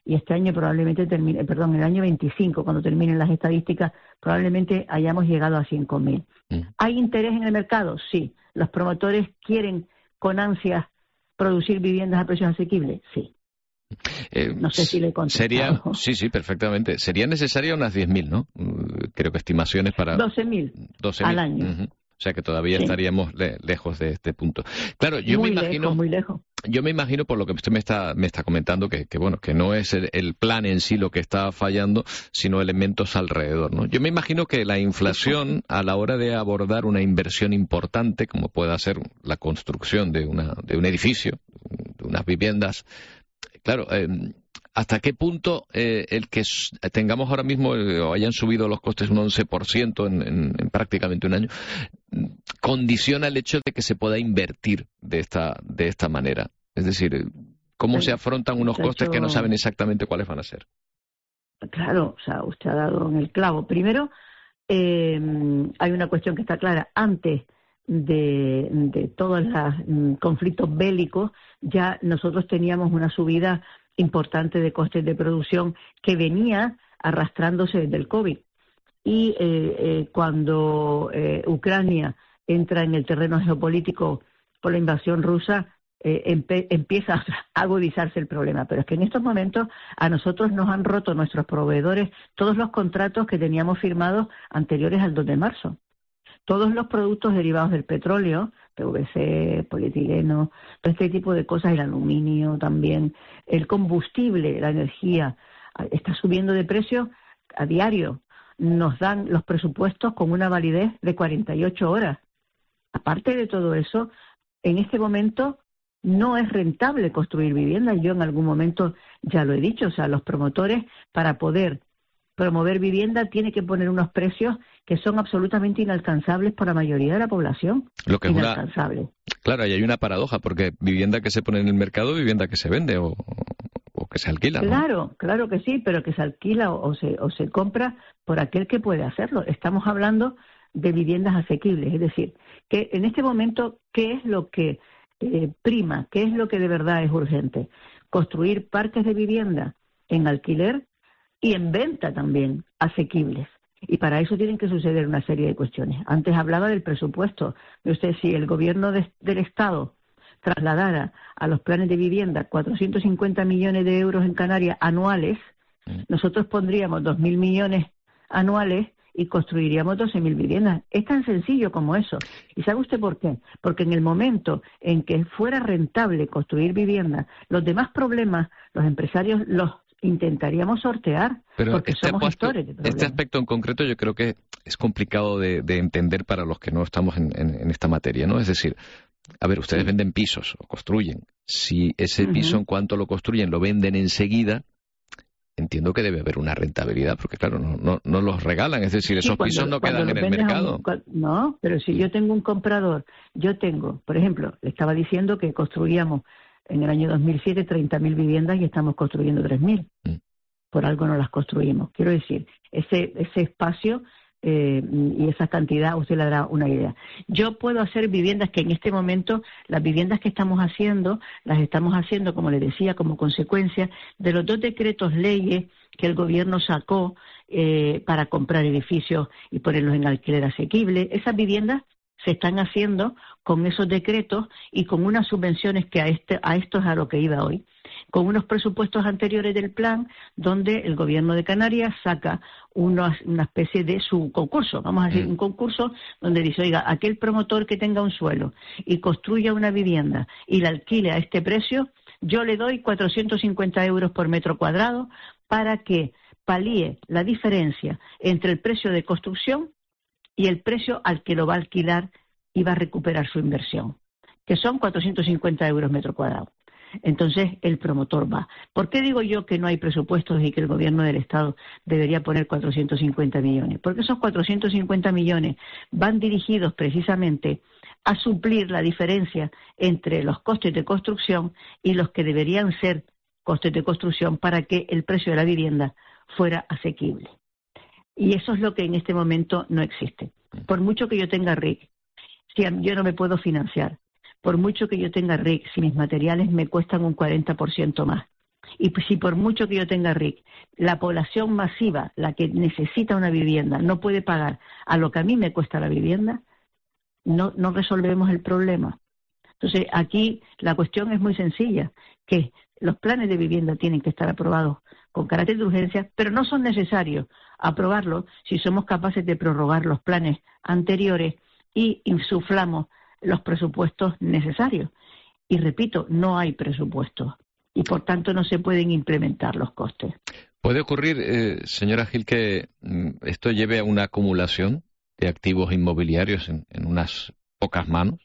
y este año probablemente termine, el año 25, cuando terminen las estadísticas, probablemente hayamos llegado a 5.000. ¿Hay interés en el mercado? Sí. ¿Los promotores quieren con ansias producir viviendas a precios asequibles? Sí. No sé si le he contestado. Sí, perfectamente. Serían necesarias unas 10.000, ¿no? Creo que estimaciones para... 12.000 al año. O sea que todavía estaríamos lejos de este punto. Claro, yo me imagino... Muy lejos. Yo me imagino, por lo que usted me está comentando, que no es el plan en sí lo que está fallando, sino elementos alrededor, ¿no? Yo me imagino que la inflación, a la hora de abordar una inversión importante, como pueda ser la construcción de un edificio, de unas viviendas, claro, ¿hasta qué punto el que tengamos ahora mismo, o hayan subido los costes un 11% en prácticamente un año, condiciona el hecho de que se pueda invertir de esta manera? Es decir, ¿cómo se afrontan unos costes que no saben exactamente cuáles van a ser? Claro, o sea, usted ha dado en el clavo. Primero, hay una cuestión que está clara. Antes de todos los conflictos bélicos, ya nosotros teníamos una subida importante de costes de producción que venía arrastrándose desde el COVID. Y cuando Ucrania entra en el terreno geopolítico por la invasión rusa, empieza a agudizarse el problema. Pero es que en estos momentos a nosotros nos han roto nuestros proveedores todos los contratos que teníamos firmados anteriores al 2 de marzo. Todos los productos derivados del petróleo, PVC, polietileno, todo este tipo de cosas, el aluminio también, el combustible, la energía, está subiendo de precio a diario. Nos dan los presupuestos con una validez de 48 horas. Aparte de todo eso, en este momento no es rentable construir viviendas. Yo en algún momento ya lo he dicho, o sea, los promotores, para poder promover vivienda, tienen que poner unos precios que son absolutamente inalcanzables para la mayoría de la población. Lo que es inalcanzable. Claro, y hay una paradoja, porque vivienda que se pone en el mercado, vivienda que se vende o que se alquila, ¿no? Claro que sí, pero que se alquila o se compra por aquel que puede hacerlo. Estamos hablando de viviendas asequibles, es decir, que en este momento, ¿qué es lo que prima? ¿Qué es lo que de verdad es urgente? Construir parques de vivienda en alquiler y en venta también, asequibles. Y para eso tienen que suceder una serie de cuestiones. Antes hablaba del presupuesto. Usted, si el gobierno del Estado trasladara a los planes de vivienda 450 millones de euros en Canarias anuales, nosotros pondríamos 2.000 millones anuales y construiríamos 12.000 viviendas. Es tan sencillo como eso. ¿Y sabe usted por qué? Porque en el momento en que fuera rentable construir viviendas, los demás problemas, los empresarios los intentaríamos sortear, pero porque somos gestores de problemas. Este aspecto en concreto yo creo que es complicado de entender para los que no estamos en esta materia, ¿no? Es decir, a ver, ustedes venden pisos o construyen. Si ese piso, en cuanto lo construyen, lo venden enseguida, entiendo que debe haber una rentabilidad, porque claro, no los regalan, es decir, esos pisos no quedan en el mercado. No, pero si yo tengo un comprador, por ejemplo, le estaba diciendo que construíamos en el año 2007 30.000 viviendas y estamos construyendo 3.000. Por algo no las construimos. Quiero decir, ese espacio y esa cantidad, usted le dará una idea. Yo puedo hacer viviendas que en este momento, las viviendas que estamos haciendo, las estamos haciendo, como le decía, como consecuencia de los 2 decretos leyes que el gobierno sacó para comprar edificios y ponerlos en alquiler asequible. Esas viviendas se están haciendo con esos decretos y con unas subvenciones que a esto es a lo que iba hoy, con unos presupuestos anteriores del plan donde el gobierno de Canarias saca una especie de su concurso, vamos a decir, un concurso donde dice, oiga, aquel promotor que tenga un suelo y construya una vivienda y la alquile a este precio, yo le doy 450 euros por metro cuadrado para que palíe la diferencia entre el precio de construcción y el precio al que lo va a alquilar y va a recuperar su inversión, que son 450 euros metro cuadrado. Entonces el promotor va. ¿Por qué digo yo que no hay presupuestos y que el gobierno del Estado debería poner 450 millones? Porque esos 450 millones van dirigidos precisamente a suplir la diferencia entre los costes de construcción y los que deberían ser costes de construcción para que el precio de la vivienda fuera asequible. Y eso es lo que en este momento no existe. Por mucho que yo tenga RIC, si yo no me puedo financiar, por mucho que yo tenga RIC, si mis materiales me cuestan un 40% más Y si por mucho que yo tenga RIC, la población masiva, la que necesita una vivienda, no puede pagar a lo que a mí me cuesta la vivienda, no resolvemos el problema. Entonces, aquí la cuestión es muy sencilla, que los planes de vivienda tienen que estar aprobados con carácter de urgencia, pero no son necesarios aprobarlos si somos capaces de prorrogar los planes anteriores y insuflamos los presupuestos necesarios. Y repito, no hay presupuestos y por tanto no se pueden implementar los costes. ¿Puede ocurrir, señora Gil, que esto lleve a una acumulación de activos inmobiliarios en unas pocas manos?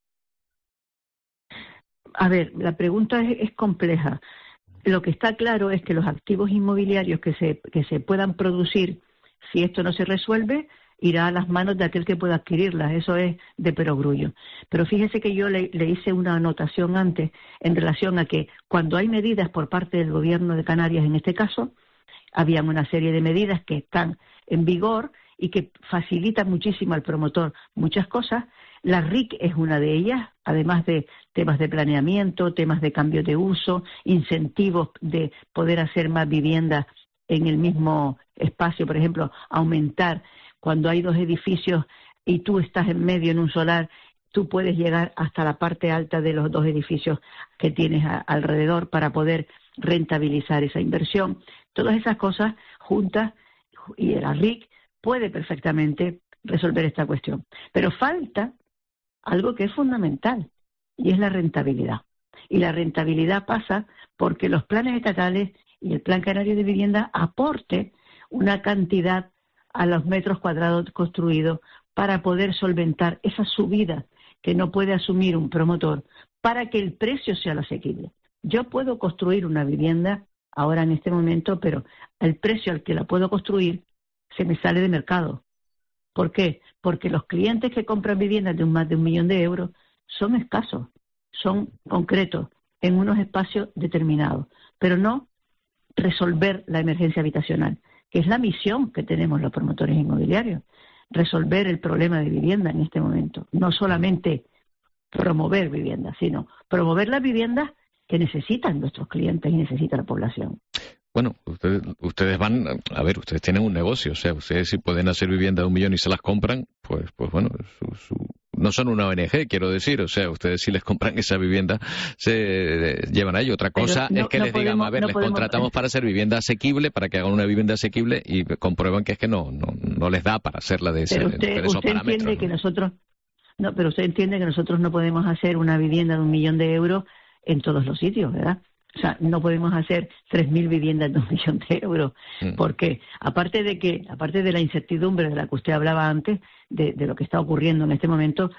A ver, la pregunta es compleja. Lo que está claro es que los activos inmobiliarios que se puedan producir, si esto no se resuelve, irá a las manos de aquel que pueda adquirirlas. Eso es de perogrullo. Pero fíjese que yo le hice una anotación antes en relación a que cuando hay medidas por parte del Gobierno de Canarias, en este caso, habían una serie de medidas que están en vigor y que facilitan muchísimo al promotor muchas cosas. La RIC es una de ellas, además de temas de planeamiento, temas de cambio de uso, incentivos de poder hacer más viviendas en el mismo espacio, por ejemplo, aumentar cuando hay dos edificios y tú estás en medio en un solar, tú puedes llegar hasta la parte alta de los dos edificios que tienes alrededor para poder rentabilizar esa inversión. Todas esas cosas juntas y la RIC puede perfectamente resolver esta cuestión. Pero falta algo que es fundamental y es la rentabilidad. Y la rentabilidad pasa porque los planes estatales y el Plan Canario de Vivienda aporte una cantidad a los metros cuadrados construidos para poder solventar esa subida que no puede asumir un promotor para que el precio sea lo asequible. Yo puedo construir una vivienda ahora en este momento, pero el precio al que la puedo construir se me sale de mercado. ¿Por qué? Porque los clientes que compran viviendas de más de 1 millón de euros son escasos, son concretos, en unos espacios determinados, pero no resolver la emergencia habitacional, que es la misión que tenemos los promotores inmobiliarios, resolver el problema de vivienda en este momento, no solamente promover viviendas, sino promover las viviendas que necesitan nuestros clientes y necesita la población. Bueno, ustedes van, a ver, ustedes tienen un negocio, o sea, ustedes si pueden hacer viviendas de 1 millón y se las compran, pues bueno, no son una ONG, quiero decir, o sea, ustedes si les compran esa vivienda se llevan a ello. Otra cosa es que les digan, a ver, les contratamos para hacer vivienda asequible, para que hagan una vivienda asequible y comprueban que es que no les da para hacerla de esos parámetros. Entiende que nosotros, pero usted entiende que nosotros no podemos hacer una vivienda de 1 millón de euros en todos los sitios, ¿verdad? O sea, no podemos hacer 3.000 viviendas de 1 millón de euros, porque aparte de la incertidumbre de la que usted hablaba antes, de lo que está ocurriendo en este momento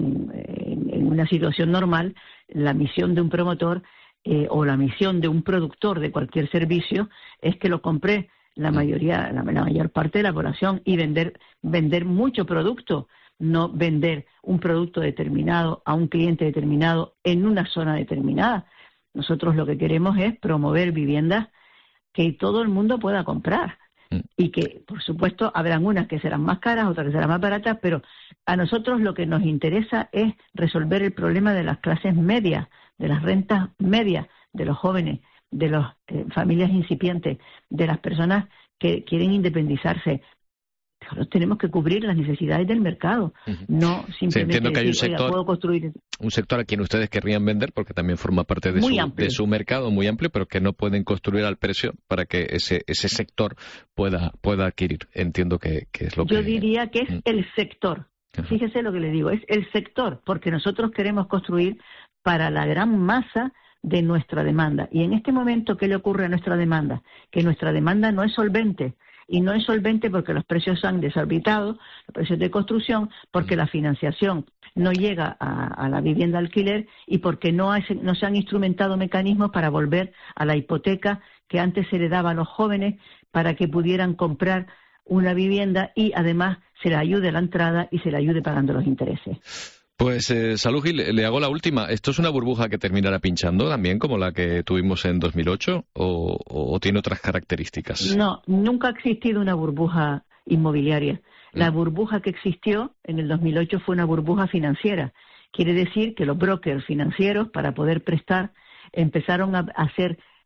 en una situación normal, la misión de un promotor o la misión de un productor de cualquier servicio es que lo compre la mayor parte de la población y vender mucho producto, no vender un producto determinado a un cliente determinado en una zona determinada. Nosotros lo que queremos es promover viviendas que todo el mundo pueda comprar y que, por supuesto, habrán unas que serán más caras, otras que serán más baratas, pero a nosotros lo que nos interesa es resolver el problema de las clases medias, de las rentas medias, de los jóvenes, de las familias incipientes, de las personas que quieren independizarse. Nosotros tenemos que cubrir las necesidades del mercado, no simplemente entiendo que hay puedo construir. Un sector a quien ustedes querrían vender, porque también forma parte de su mercado muy amplio, pero que no pueden construir al precio para que ese sector pueda adquirir. Entiendo que es lo que... Yo diría que es el sector. Fíjese lo que le digo, es el sector, porque nosotros queremos construir para la gran masa de nuestra demanda. Y en este momento, ¿qué le ocurre a nuestra demanda? Que nuestra demanda no es solvente. Y no es solvente porque los precios han desorbitado, los precios de construcción, porque la financiación no llega a la vivienda alquiler y porque no se han instrumentado mecanismos para volver a la hipoteca que antes se le daba a los jóvenes para que pudieran comprar una vivienda y además se le ayude a la entrada y se le ayude pagando los intereses. Pues, Salud Gil, le hago la última. ¿Esto es una burbuja que terminará pinchando también, como la que tuvimos en 2008, o tiene otras características? No, nunca ha existido una burbuja inmobiliaria. La burbuja que existió en el 2008 fue una burbuja financiera. Quiere decir que los brokers financieros, para poder prestar, empezaron a hacer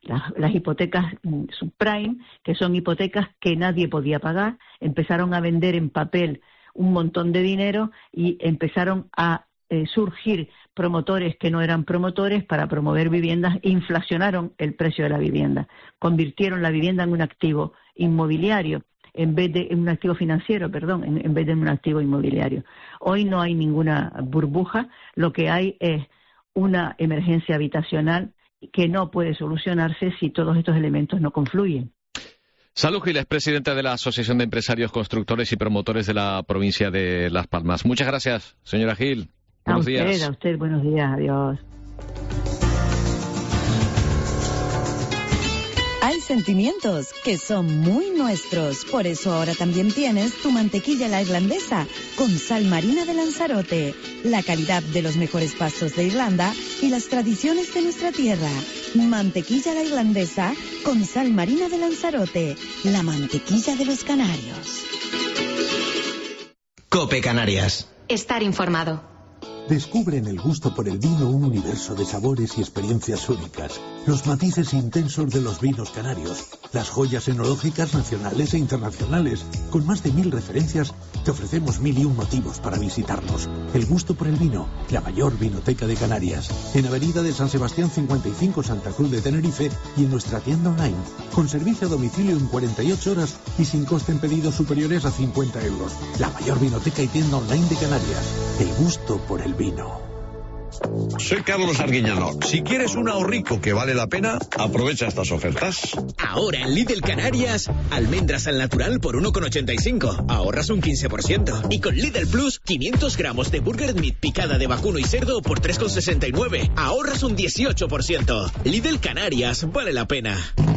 las hipotecas subprime, que son hipotecas que nadie podía pagar, empezaron a vender en papel un montón de dinero y empezaron a surgir promotores que no eran promotores para promover viviendas, inflacionaron el precio de la vivienda, convirtieron la vivienda en un activo inmobiliario en vez de en un activo financiero, en vez de en un activo inmobiliario. Hoy no hay ninguna burbuja, lo que hay es una emergencia habitacional que no puede solucionarse si todos estos elementos no confluyen. Salud Gil es presidenta de la Asociación de Empresarios Constructores y Promotores de la provincia de Las Palmas. Muchas gracias, señora Gil. Buenos días. A usted, buenos días, adiós. Hay sentimientos que son muy nuestros, por eso ahora también tienes tu mantequilla la irlandesa con sal marina de Lanzarote, la calidad de los mejores pastos de Irlanda y las tradiciones de nuestra tierra. Mantequilla la irlandesa con sal marina de Lanzarote, la mantequilla de los canarios. COPE Canarias. Estar informado. Descubre en el gusto por el vino un universo de sabores y experiencias únicas, los matices intensos de los vinos canarios, las joyas enológicas nacionales e internacionales. Con más de 1000 referencias, te ofrecemos 1001 motivos para visitarnos. El gusto por el vino, la mayor vinoteca de Canarias, en Avenida de San Sebastián 55, Santa Cruz de Tenerife, y en nuestra tienda online, con servicio a domicilio en 48 horas y sin coste en pedidos superiores a 50 euros. La mayor vinoteca y tienda online de Canarias. El gusto por el vino. Soy Carlos Arguiñano. Si quieres un ahorrico que vale la pena, aprovecha estas ofertas. Ahora en Lidl Canarias, almendras al natural por 1,85. Ahorras un 15%. Y con Lidl Plus, 500 gramos de burger meat picada de vacuno y cerdo por 3,69. Ahorras un 18%. Lidl Canarias, vale la pena.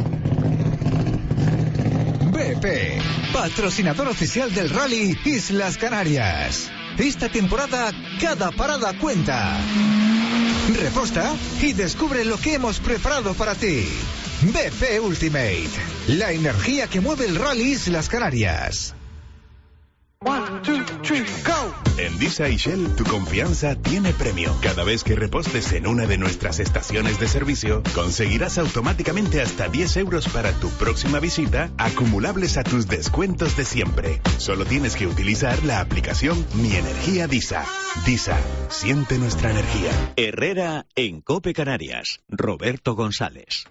BP, patrocinador oficial del Rally Islas Canarias. Esta temporada, cada parada cuenta. Reposta y descubre lo que hemos preparado para ti. BP Ultimate, la energía que mueve el Rally Islas Canarias. 1, 2, 3, go. En Disa y Shell, tu confianza tiene premio. Cada vez que repostes en una de nuestras estaciones de servicio, conseguirás automáticamente hasta 10 euros para tu próxima visita, acumulables a tus descuentos de siempre. Solo tienes que utilizar la aplicación Mi Energía Disa. Disa, siente nuestra energía. Herrera en COPE Canarias. Roberto González.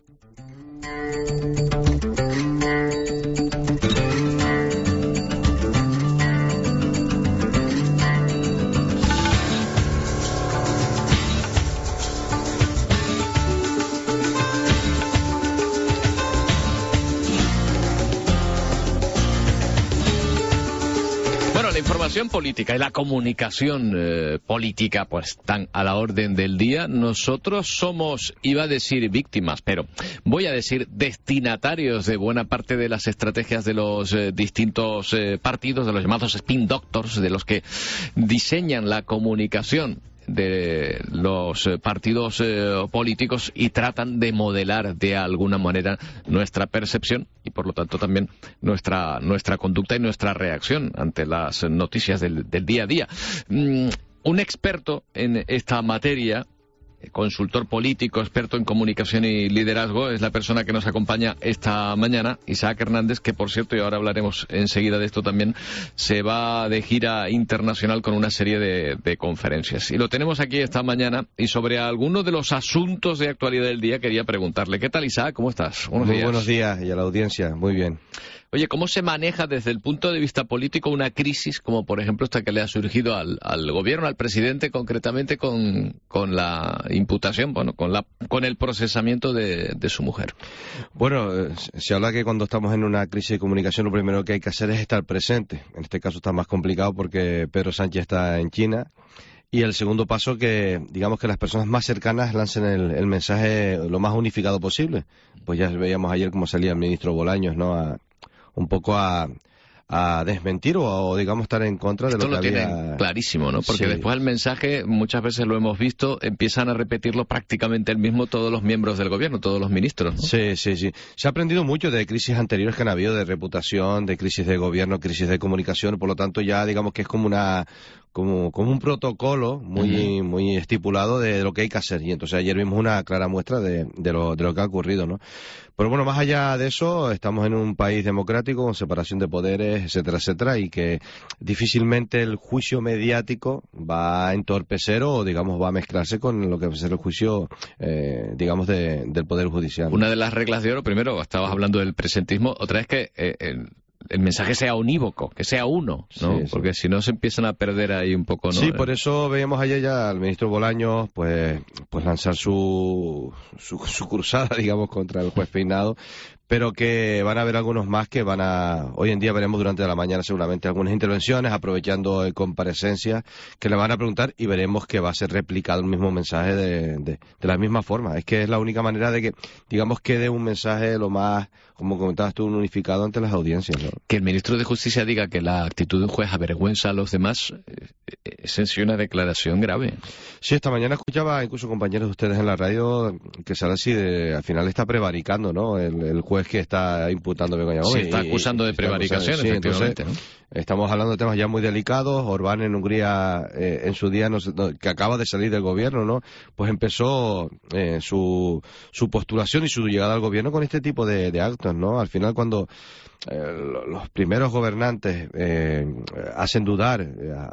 La información política y la comunicación política pues están a la orden del día. Nosotros somos, iba a decir víctimas, pero voy a decir destinatarios de buena parte de las estrategias de los distintos partidos, de los llamados spin doctors, de los que diseñan la comunicación de los partidos políticos y tratan de modelar de alguna manera nuestra percepción y por lo tanto también nuestra conducta y nuestra reacción ante las noticias del día a día. Un experto en esta materia, consultor político, experto en comunicación y liderazgo, es la persona que nos acompaña esta mañana, Isaac Hernández, que por cierto, y ahora hablaremos enseguida de esto también, se va de gira internacional con una serie de conferencias. Y lo tenemos aquí esta mañana, y sobre algunos de los asuntos de actualidad del día quería preguntarle. ¿Qué tal, Isaac? ¿Cómo estás? Muy buenos días, y a la audiencia, muy bien. Oye, ¿cómo se maneja desde el punto de vista político una crisis como, por ejemplo, esta que le ha surgido al gobierno, al presidente, concretamente con la imputación, con el procesamiento de su mujer? Bueno, se habla que cuando estamos en una crisis de comunicación lo primero que hay que hacer es estar presente. En este caso está más complicado porque Pedro Sánchez está en China. Y el segundo paso, que digamos que las personas más cercanas lancen el mensaje lo más unificado posible. Pues ya veíamos ayer cómo salía el ministro Bolaños, ¿no? Un poco a desmentir o digamos estar en contra de lo que había. Esto lo tienen clarísimo, ¿no? Porque sí. Después el mensaje, muchas veces lo hemos visto, empiezan a repetirlo prácticamente el mismo todos los miembros del gobierno, todos los ministros, ¿no? Sí. Se ha aprendido mucho de crisis anteriores que han habido, de reputación, de crisis de gobierno, crisis de comunicación, por lo tanto ya digamos que es como como un protocolo muy estipulado de lo que hay que hacer. Y entonces ayer vimos una clara muestra de lo que ha ocurrido, ¿no? Pero bueno, más allá de eso, estamos en un país democrático con separación de poderes, etcétera, etcétera, y que difícilmente el juicio mediático va a entorpecer o, digamos, va a mezclarse con lo que va a ser el juicio, digamos, del Poder Judicial. Una de las reglas de oro, primero, estabas hablando del presentismo, otra es que el mensaje sea unívoco, que sea uno, ¿no? Sí. Porque si no se empiezan a perder ahí un poco, ¿no? Sí, por eso veíamos ayer ya al ministro Bolaños pues lanzar su cruzada, digamos, contra el juez Peinado, pero que van a haber algunos más que hoy en día veremos durante la mañana seguramente algunas intervenciones, aprovechando comparecencias que le van a preguntar y veremos que va a ser replicado el mismo mensaje de la misma forma. Es que es la única manera de que, digamos, quede un mensaje lo más, como comentabas tú, unificado ante las audiencias, ¿no? Que el ministro de Justicia diga que la actitud de un juez avergüenza a los demás es en sí una declaración grave. Sí, esta mañana escuchaba incluso compañeros de ustedes en la radio que sale así al final está prevaricando, ¿no? El juez que está imputando a Begoña Gómez. Sí, está acusando de prevaricación, sí, efectivamente, entonces, ¿no? Estamos hablando de temas ya muy delicados. Orbán en Hungría, en su día, que acaba de salir del gobierno, ¿no? Pues empezó su postulación y su llegada al gobierno con este tipo de actos, ¿no? Al final, cuando los primeros gobernantes hacen dudar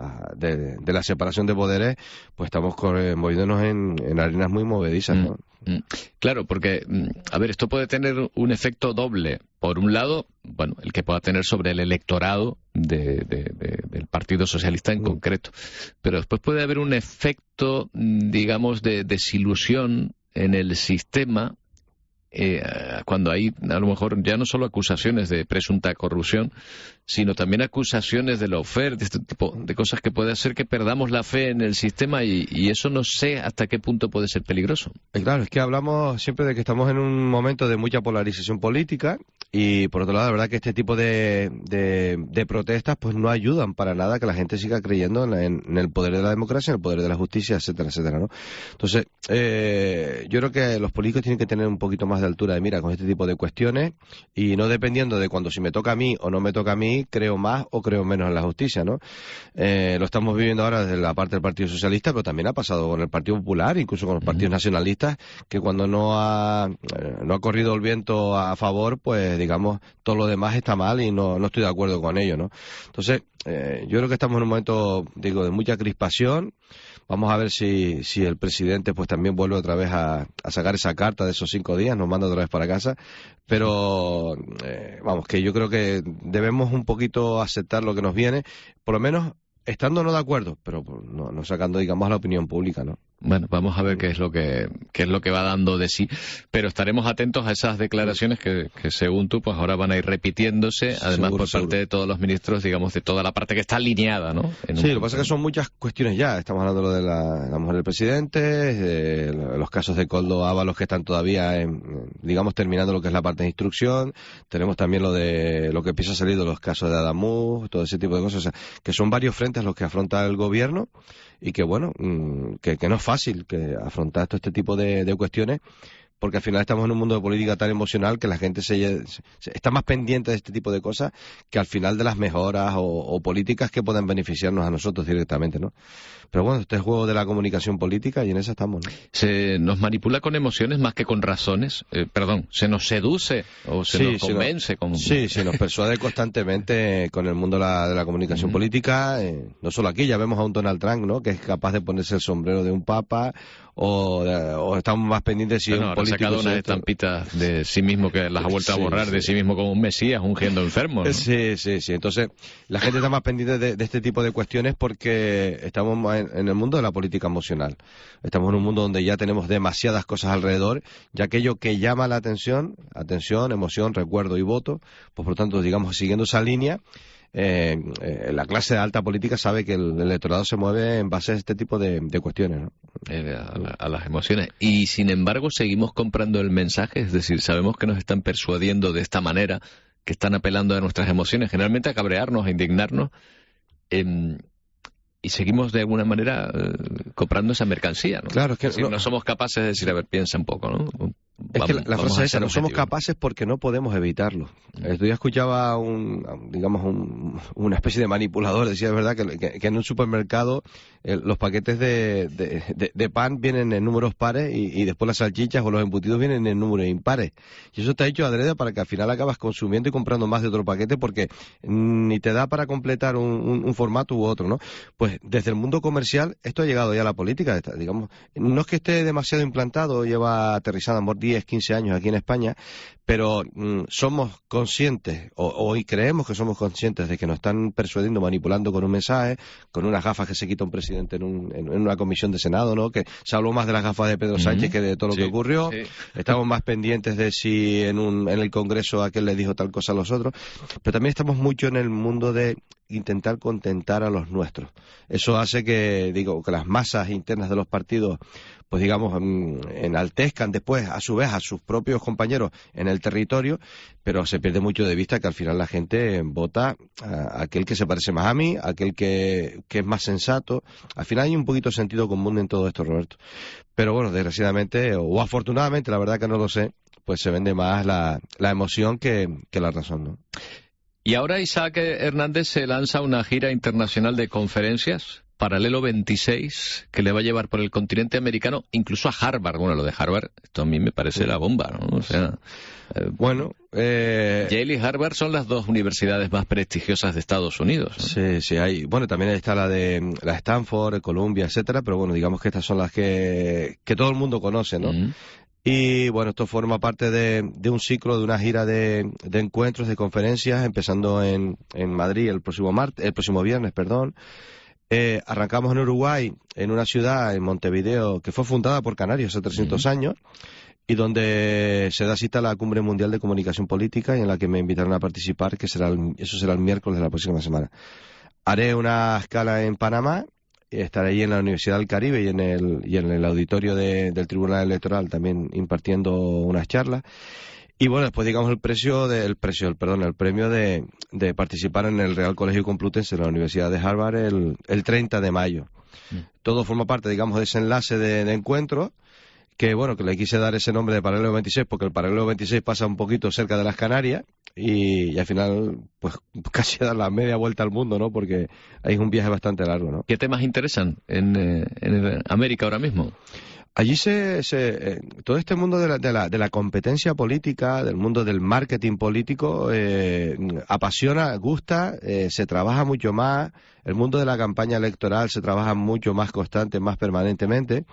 de la separación de poderes, pues estamos moviéndonos en arenas muy movedizas, ¿no? Claro, porque, a ver, esto puede tener un efecto doble. Por un lado, bueno, el que pueda tener sobre el electorado del Partido Socialista en concreto. Pero después puede haber un efecto, digamos, de desilusión en el sistema, cuando hay, a lo mejor, ya no solo acusaciones de presunta corrupción, sino también acusaciones de lawfare, de este tipo de cosas que puede hacer que perdamos la fe en el sistema y eso no sé hasta qué punto puede ser peligroso. Claro, es que hablamos siempre de que estamos en un momento de mucha polarización política y, por otro lado, la verdad que este tipo de protestas pues no ayudan para nada a que la gente siga creyendo en el poder de la democracia, en el poder de la justicia, etcétera, etcétera, ¿no? Entonces, yo creo que los políticos tienen que tener un poquito más de altura de mira con este tipo de cuestiones y no dependiendo de cuando si me toca a mí o no me toca a mí, creo más o creo menos en la justicia, ¿no? Lo estamos viviendo ahora desde la parte del Partido Socialista, pero también ha pasado con el Partido Popular, incluso con los partidos nacionalistas, que cuando no ha corrido el viento a favor, pues digamos, todo lo demás está mal y no estoy de acuerdo con ello, ¿no? Entonces, yo creo que estamos en un momento, digo, de mucha crispación. Vamos a ver si el presidente pues también vuelve otra vez a sacar esa carta de esos 5 días, nos manda otra vez para casa, pero vamos, que yo creo que debemos un poquito aceptar lo que nos viene, por lo menos estando no de acuerdo, pero no sacando, digamos, a la opinión pública, ¿no? Bueno, vamos a ver qué es lo que va dando de sí, pero estaremos atentos a esas declaraciones que según tú, pues ahora van a ir repitiéndose, además por parte de todos los ministros, digamos, de toda la parte que está alineada, ¿no? Sí, lo que pasa es que son muchas cuestiones ya, estamos hablando de la mujer del presidente, los casos de Koldo Ábalos que están todavía, digamos, terminando lo que es la parte de instrucción, tenemos también lo que empieza a salir de los casos de Adamuz, todo ese tipo de cosas, o sea, que son varios frentes los que afronta el gobierno y que bueno, que no es fácil que afrontar todo este tipo de cuestiones, porque al final estamos en un mundo de política tan emocional que la gente está más pendiente de este tipo de cosas que al final de las mejoras o políticas que puedan beneficiarnos a nosotros directamente, ¿no? Pero bueno, este es juego de la comunicación política y en eso estamos, ¿no? Se nos manipula con emociones más que con razones, se nos seduce o nos convence. Sí, se nos persuade constantemente con el mundo de la comunicación política, no solo aquí, ya vemos a un Donald Trump, ¿no? Que es capaz de ponerse el sombrero de un papa o estamos más pendientes si un político... Ha sacado unas estampitas de sí mismo que las ha vuelto a borrar de sí mismo como un mesías, ungiendo enfermos, ¿no? Sí. Entonces, la gente está más pendiente de este tipo de cuestiones porque estamos en el mundo de la política emocional. Estamos en un mundo donde ya tenemos demasiadas cosas alrededor, y aquello que llama la atención, emoción, recuerdo y voto, pues por lo tanto, digamos, siguiendo esa línea, la clase de alta política sabe que el electorado se mueve en base a este tipo de cuestiones, ¿no? A las emociones. Y sin embargo seguimos comprando el mensaje, es decir, sabemos que nos están persuadiendo de esta manera, que están apelando a nuestras emociones, generalmente a cabrearnos, a indignarnos, y seguimos de alguna manera comprando esa mercancía, ¿no? Claro, es que no somos capaces de decir, a ver, piensa un poco, ¿no? Es que la frase esa, no somos capaces porque no podemos evitarlo. Yo escuchaba una especie de manipulador, decía, es verdad, que en un supermercado los paquetes de pan vienen en números pares y después las salchichas o los embutidos vienen en números impares. Y eso está hecho adrede para que al final acabas consumiendo y comprando más de otro paquete porque ni te da para completar un formato u otro, ¿no? Pues desde el mundo comercial esto ha llegado ya a la política, digamos. No es que esté demasiado implantado, lleva aterrizado a 10, 15 años aquí en España, pero somos conscientes, y creemos que somos conscientes de que nos están persuadiendo, manipulando con un mensaje, con unas gafas que se quita un presidente en una comisión de Senado, ¿no? Que se habló más de las gafas de Pedro Sánchez que de todo lo que ocurrió. Sí. Estamos más pendientes de si en el Congreso aquel le dijo tal cosa a los otros, pero también estamos mucho en el mundo de intentar contentar a los nuestros. Eso hace que las masas internas de los partidos, pues digamos, enaltezcan después, a su vez, a sus propios compañeros en el territorio, pero se pierde mucho de vista que al final la gente vota a aquel que se parece más a mí, a aquel que es más sensato. Al final hay un poquito de sentido común en todo esto, Roberto. Pero bueno, desgraciadamente, o afortunadamente, la verdad que no lo sé, pues se vende más la emoción que la razón, ¿no? Y ahora Isaac Hernández se lanza una gira internacional de conferencias, Paralelo 26, que le va a llevar por el continente americano, incluso a Harvard. Bueno, lo de Harvard, esto a mí me parece la bomba, ¿no? O sea, Yale y Harvard son las dos universidades más prestigiosas de Estados Unidos, ¿no? Sí, hay. Bueno, también está la Stanford, Columbia, etcétera, pero bueno, digamos que estas son las que todo el mundo conoce, ¿no? Y bueno, esto forma parte de un ciclo, de una gira de encuentros, de conferencias, empezando en Madrid el próximo viernes. Arrancamos en Uruguay, en una ciudad, en Montevideo, que fue fundada por canarios hace 300 años, y donde se da cita a la Cumbre Mundial de Comunicación Política, y en la que me invitaron a participar, eso será el miércoles de la próxima semana. Haré una escala en Panamá, estaré ahí en la Universidad del Caribe y en el auditorio del Tribunal Electoral también impartiendo unas charlas. Y bueno, después digamos el premio de participar en el Real Colegio Complutense de la Universidad de Harvard el 30 de mayo. Todo forma parte, digamos, de ese enlace de encuentros, que bueno, que le quise dar ese nombre de Paralelo 26 porque el Paralelo 26 pasa un poquito cerca de las Canarias y al final pues casi da la media vuelta al mundo, ¿no? Porque hay un viaje bastante largo, ¿no? ¿Qué temas interesan en América ahora mismo? Allí todo este mundo de la competencia política, del mundo del marketing político, apasiona, gusta, se trabaja mucho más. El mundo de la campaña electoral se trabaja mucho más constante, más permanentemente.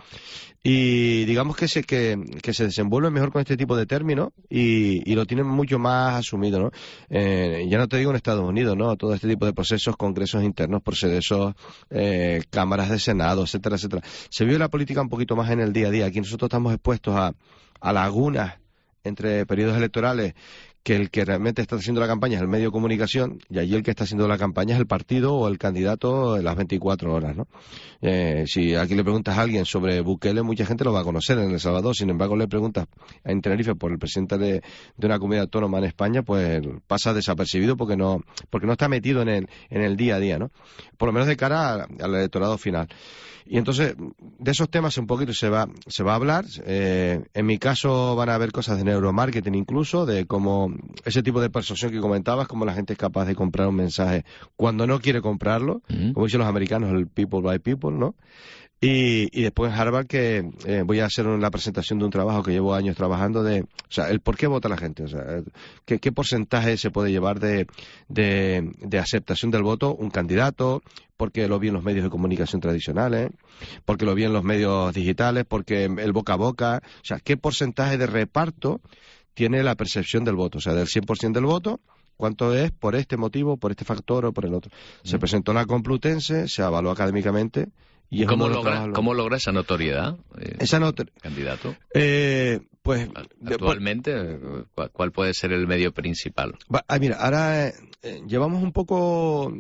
Y digamos que se desenvuelve mejor con este tipo de términos y lo tienen mucho más asumido, ¿no? Ya no te digo en Estados Unidos, ¿no? Todo este tipo de procesos, congresos internos, procesos, cámaras de Senado, etcétera, etcétera. Se vive la política un poquito más en el día a día. Aquí nosotros estamos expuestos a lagunas entre periodos electorales, que el que realmente está haciendo la campaña es el medio de comunicación y allí el que está haciendo la campaña es el partido o el candidato en las 24 horas, ¿no? Si aquí le preguntas a alguien sobre Bukele, mucha gente lo va a conocer en El Salvador. Sin embargo, le preguntas en Tenerife por el presidente de una comunidad autónoma en España, pues pasa desapercibido porque no está metido en el día a día, ¿no? Por lo menos de cara al electorado final. Y entonces, de esos temas un poquito se va a hablar. En mi caso van a haber cosas de neuromarketing incluso, de cómo ese tipo de persuasión que comentabas, cómo la gente es capaz de comprar un mensaje cuando no quiere comprarlo, como dicen los americanos, el people by people, ¿no? Y después en Harvard que voy a hacer la presentación de un trabajo que llevo años trabajando o sea, el por qué vota la gente, o sea, qué porcentaje se puede llevar de aceptación del voto un candidato, porque lo vi en los medios de comunicación tradicionales, porque lo vi en los medios digitales, porque el boca a boca, o sea, qué porcentaje de reparto tiene la percepción del voto, o sea, del 100% del voto, cuánto es por este motivo, por este factor o por el otro. Se presentó en la Complutense, se avaló académicamente. ¿Y cómo logra esa notoriedad? Candidato. Pues actualmente, ¿cuál puede ser el medio principal? Mira, ahora llevamos un poco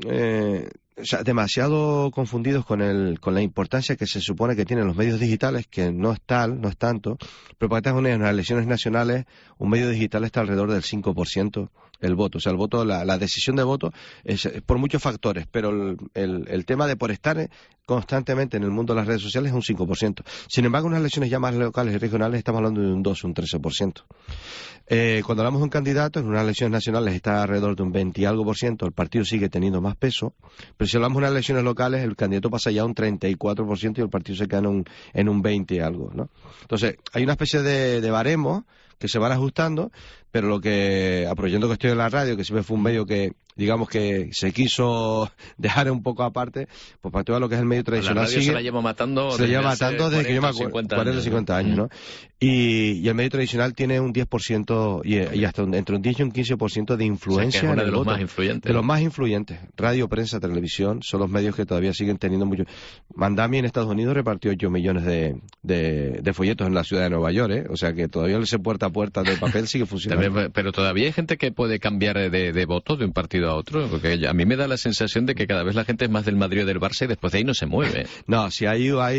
demasiado confundidos con la importancia que se supone que tienen los medios digitales, que no es tanto, pero para que tengas en las elecciones nacionales un medio digital está alrededor del 5% el voto, o sea, el voto, la decisión de voto es por muchos factores, pero el tema de por estar constantemente en el mundo de las redes sociales es un 5%. Sin embargo, en unas elecciones ya más locales y regionales estamos hablando de un 2, un 13%. Cuando hablamos de un candidato, en unas elecciones nacionales está alrededor de un 20 y algo por ciento, el partido sigue teniendo más peso, pero si hablamos de unas elecciones locales, el candidato pasa ya a un 34% y el partido se queda en un 20 y algo, ¿no? Entonces, hay una especie de baremo que se van ajustando, pero lo que, aprovechando que estoy en la radio, que siempre fue un medio que, digamos que se quiso dejar un poco aparte, pues para todo lo que es el medio tradicional la radio se la lleva matando desde que yo me acuerdo, 40 o 50 años, ¿no? Y el medio tradicional tiene un 10% y hasta entre un 10 y un 15% de influencia, o sea, que es uno en el de los voto. más influyentes. De los más influyentes. Radio, prensa, televisión, son los medios que todavía siguen teniendo mucho. Mandami en Estados Unidos repartió 8 millones de folletos en la ciudad de Nueva York, ¿eh? O sea que todavía ese puerta a puerta del papel sigue funcionando. También, pero todavía hay gente que puede cambiar de voto de un partido a otro, porque a mí me da la sensación de que cada vez la gente es más del Madrid o del Barça y después de ahí no se mueve. No, si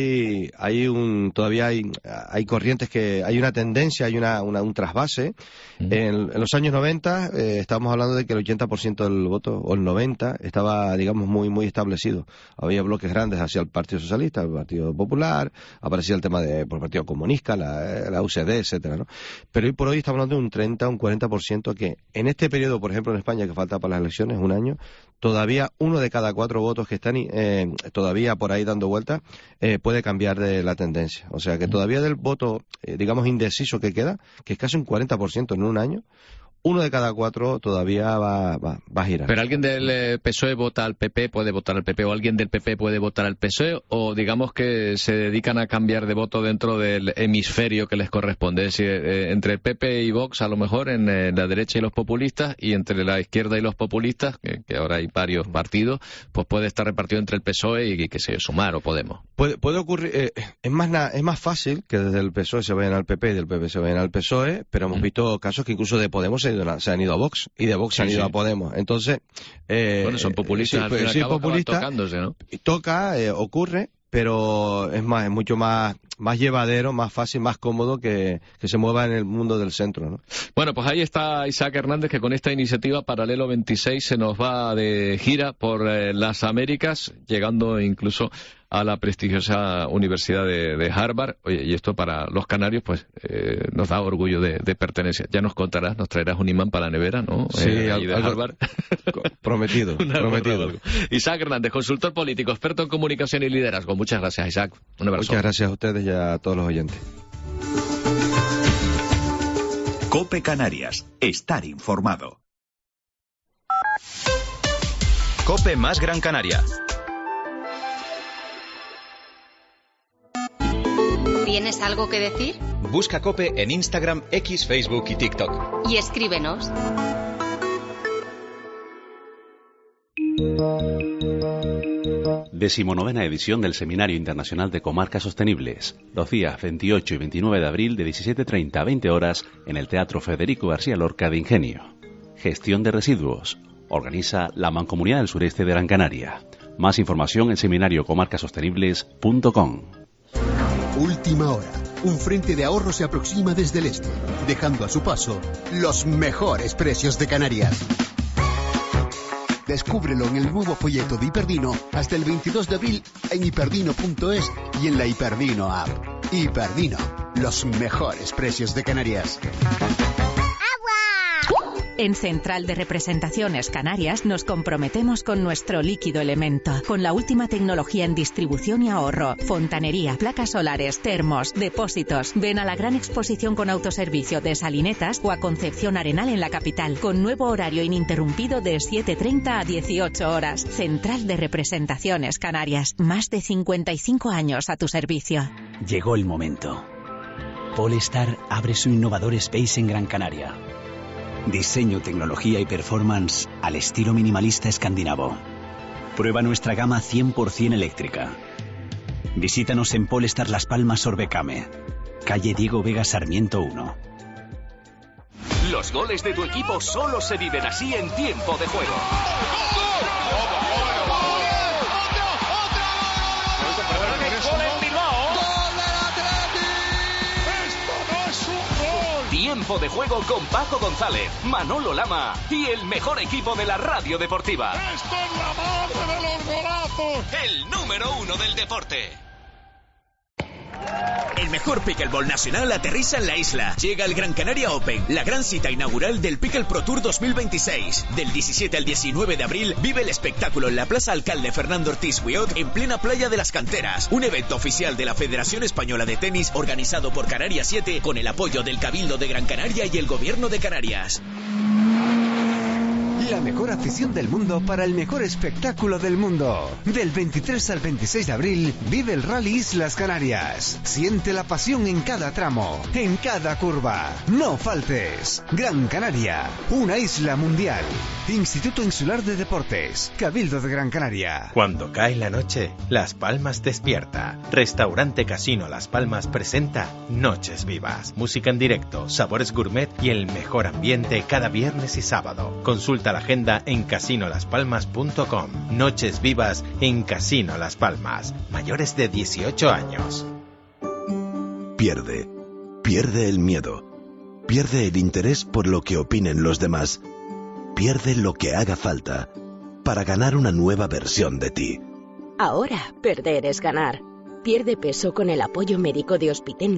todavía hay corrientes que hay una tendencia, hay un trasvase. En los años 90 estábamos hablando de que el 80% del voto, o el 90%, estaba, digamos, muy establecido. Había bloques grandes hacia el Partido Socialista, el Partido Popular, aparecía el tema por el Partido Comunista, la UCD, etcétera, ¿no? Pero hoy por hoy estamos hablando de un 30, un 40% que en este periodo, por ejemplo, en España, que falta para las elecciones, un año, todavía 1 de cada 4 votos que están todavía por ahí dando vueltas puede cambiar de la tendencia. O sea que todavía del voto, digamos, indeciso que queda, que es casi un 40% en un año, 1 de cada 4 todavía va a girar. ¿Pero alguien del PSOE vota al PP, puede votar al PP, o alguien del PP puede votar al PSOE, o digamos que se dedican a cambiar de voto dentro del hemisferio que les corresponde? Es decir, entre el PP y Vox, a lo mejor, en la derecha y los populistas, y entre la izquierda y los populistas, que ahora hay varios partidos, pues puede estar repartido entre el PSOE y, que se Sumar o Podemos. Puede ocurrir, es más fácil que desde el PSOE se vayan al PP y del PP se vayan al PSOE, pero hemos visto casos que incluso de Podemos se han ido a Vox y de Vox se han ido a Podemos. Entonces, bueno, son populistas, al fin y al cabo, populistas, tocándose, ¿no? Ocurre, pero es mucho más llevadero, más fácil, más cómodo que se mueva en el mundo del centro, ¿no? Bueno, pues ahí está Isaac Hernández, que con esta iniciativa Paralelo 26 se nos va de gira por las Américas, llegando incluso a la prestigiosa Universidad de Harvard. Oye, y esto para los canarios, pues nos da orgullo de pertenecer. Ya nos contarás, nos traerás un imán para la nevera, ¿no? Sí, de Harvard. Prometido. Isaac Hernández, consultor político, experto en comunicación y liderazgo. Muchas gracias, Isaac. Un abrazo. Muchas gracias a ustedes y a todos los oyentes. COPE Canarias. Estar informado. COPE más Gran Canaria. ¿Tienes algo que decir? Busca COPE en Instagram, X, Facebook y TikTok. Y escríbenos. Decimonovena edición del Seminario Internacional de Comarcas Sostenibles, los días 28 y 29 de abril de 17:30 a 20 horas en el Teatro Federico García Lorca de Ingenio. Gestión de residuos. Organiza la Mancomunidad del Sureste de Gran Canaria. Más información en seminariocomarcasostenibles.com. Última hora. Un frente de ahorro se aproxima desde el este, dejando a su paso los mejores precios de Canarias. Descúbrelo en el nuevo folleto de Hiperdino hasta el 22 de abril en hiperdino.es y en la Hiperdino app. Hiperdino, los mejores precios de Canarias. En Central de Representaciones Canarias nos comprometemos con nuestro líquido elemento, con la última tecnología en distribución y ahorro, fontanería, placas solares, termos, depósitos. Ven a la gran exposición con autoservicio de Salinetas o a Concepción Arenal en la capital, con nuevo horario ininterrumpido de 7:30 a 18 horas. Central de Representaciones Canarias, más de 55 años a tu servicio. Llegó el momento. Polestar abre su innovador Space en Gran Canaria. Diseño, tecnología y performance al estilo minimalista escandinavo. Prueba nuestra gama 100% eléctrica. Visítanos en Polestar Las Palmas Orbecame, calle Diego Vega Sarmiento 1. Los goles de tu equipo solo se viven así en tiempo de juego. Tiempo de juego con Paco González, Manolo Lama y el mejor equipo de la radio deportiva. ¡Esto es la madre de los golazos! El número 1 del deporte. El mejor pickleball nacional aterriza en la isla. Llega el Gran Canaria Open, la gran cita inaugural del Pickle Pro Tour 2026. Del 17 al 19 de abril, vive el espectáculo en la Plaza Alcalde Fernando Ortiz Wiot, en plena playa de las Canteras. Un evento oficial de la Federación Española de Tenis, organizado por Canarias 7, con el apoyo del Cabildo de Gran Canaria y el Gobierno de Canarias. La mejor afición del mundo para el mejor espectáculo del mundo. Del 23 al 26 de abril, vive el Rally Islas Canarias. Siente la pasión en cada tramo, en cada curva. No faltes. Gran Canaria, una isla mundial. Instituto Insular de Deportes, Cabildo de Gran Canaria. Cuando cae la noche, Las Palmas despierta. Restaurante Casino Las Palmas presenta Noches Vivas. Música en directo, sabores gourmet y el mejor ambiente cada viernes y sábado. Consulta la agenda en casinolaspalmas.com. Noches Vivas en Casino Las Palmas. Mayores de 18 años. Pierde el miedo. Pierde el interés por lo que opinen los demás. Pierde lo que haga falta para ganar una nueva versión de ti. Ahora, perder es ganar. Pierde peso con el apoyo médico de Hospiten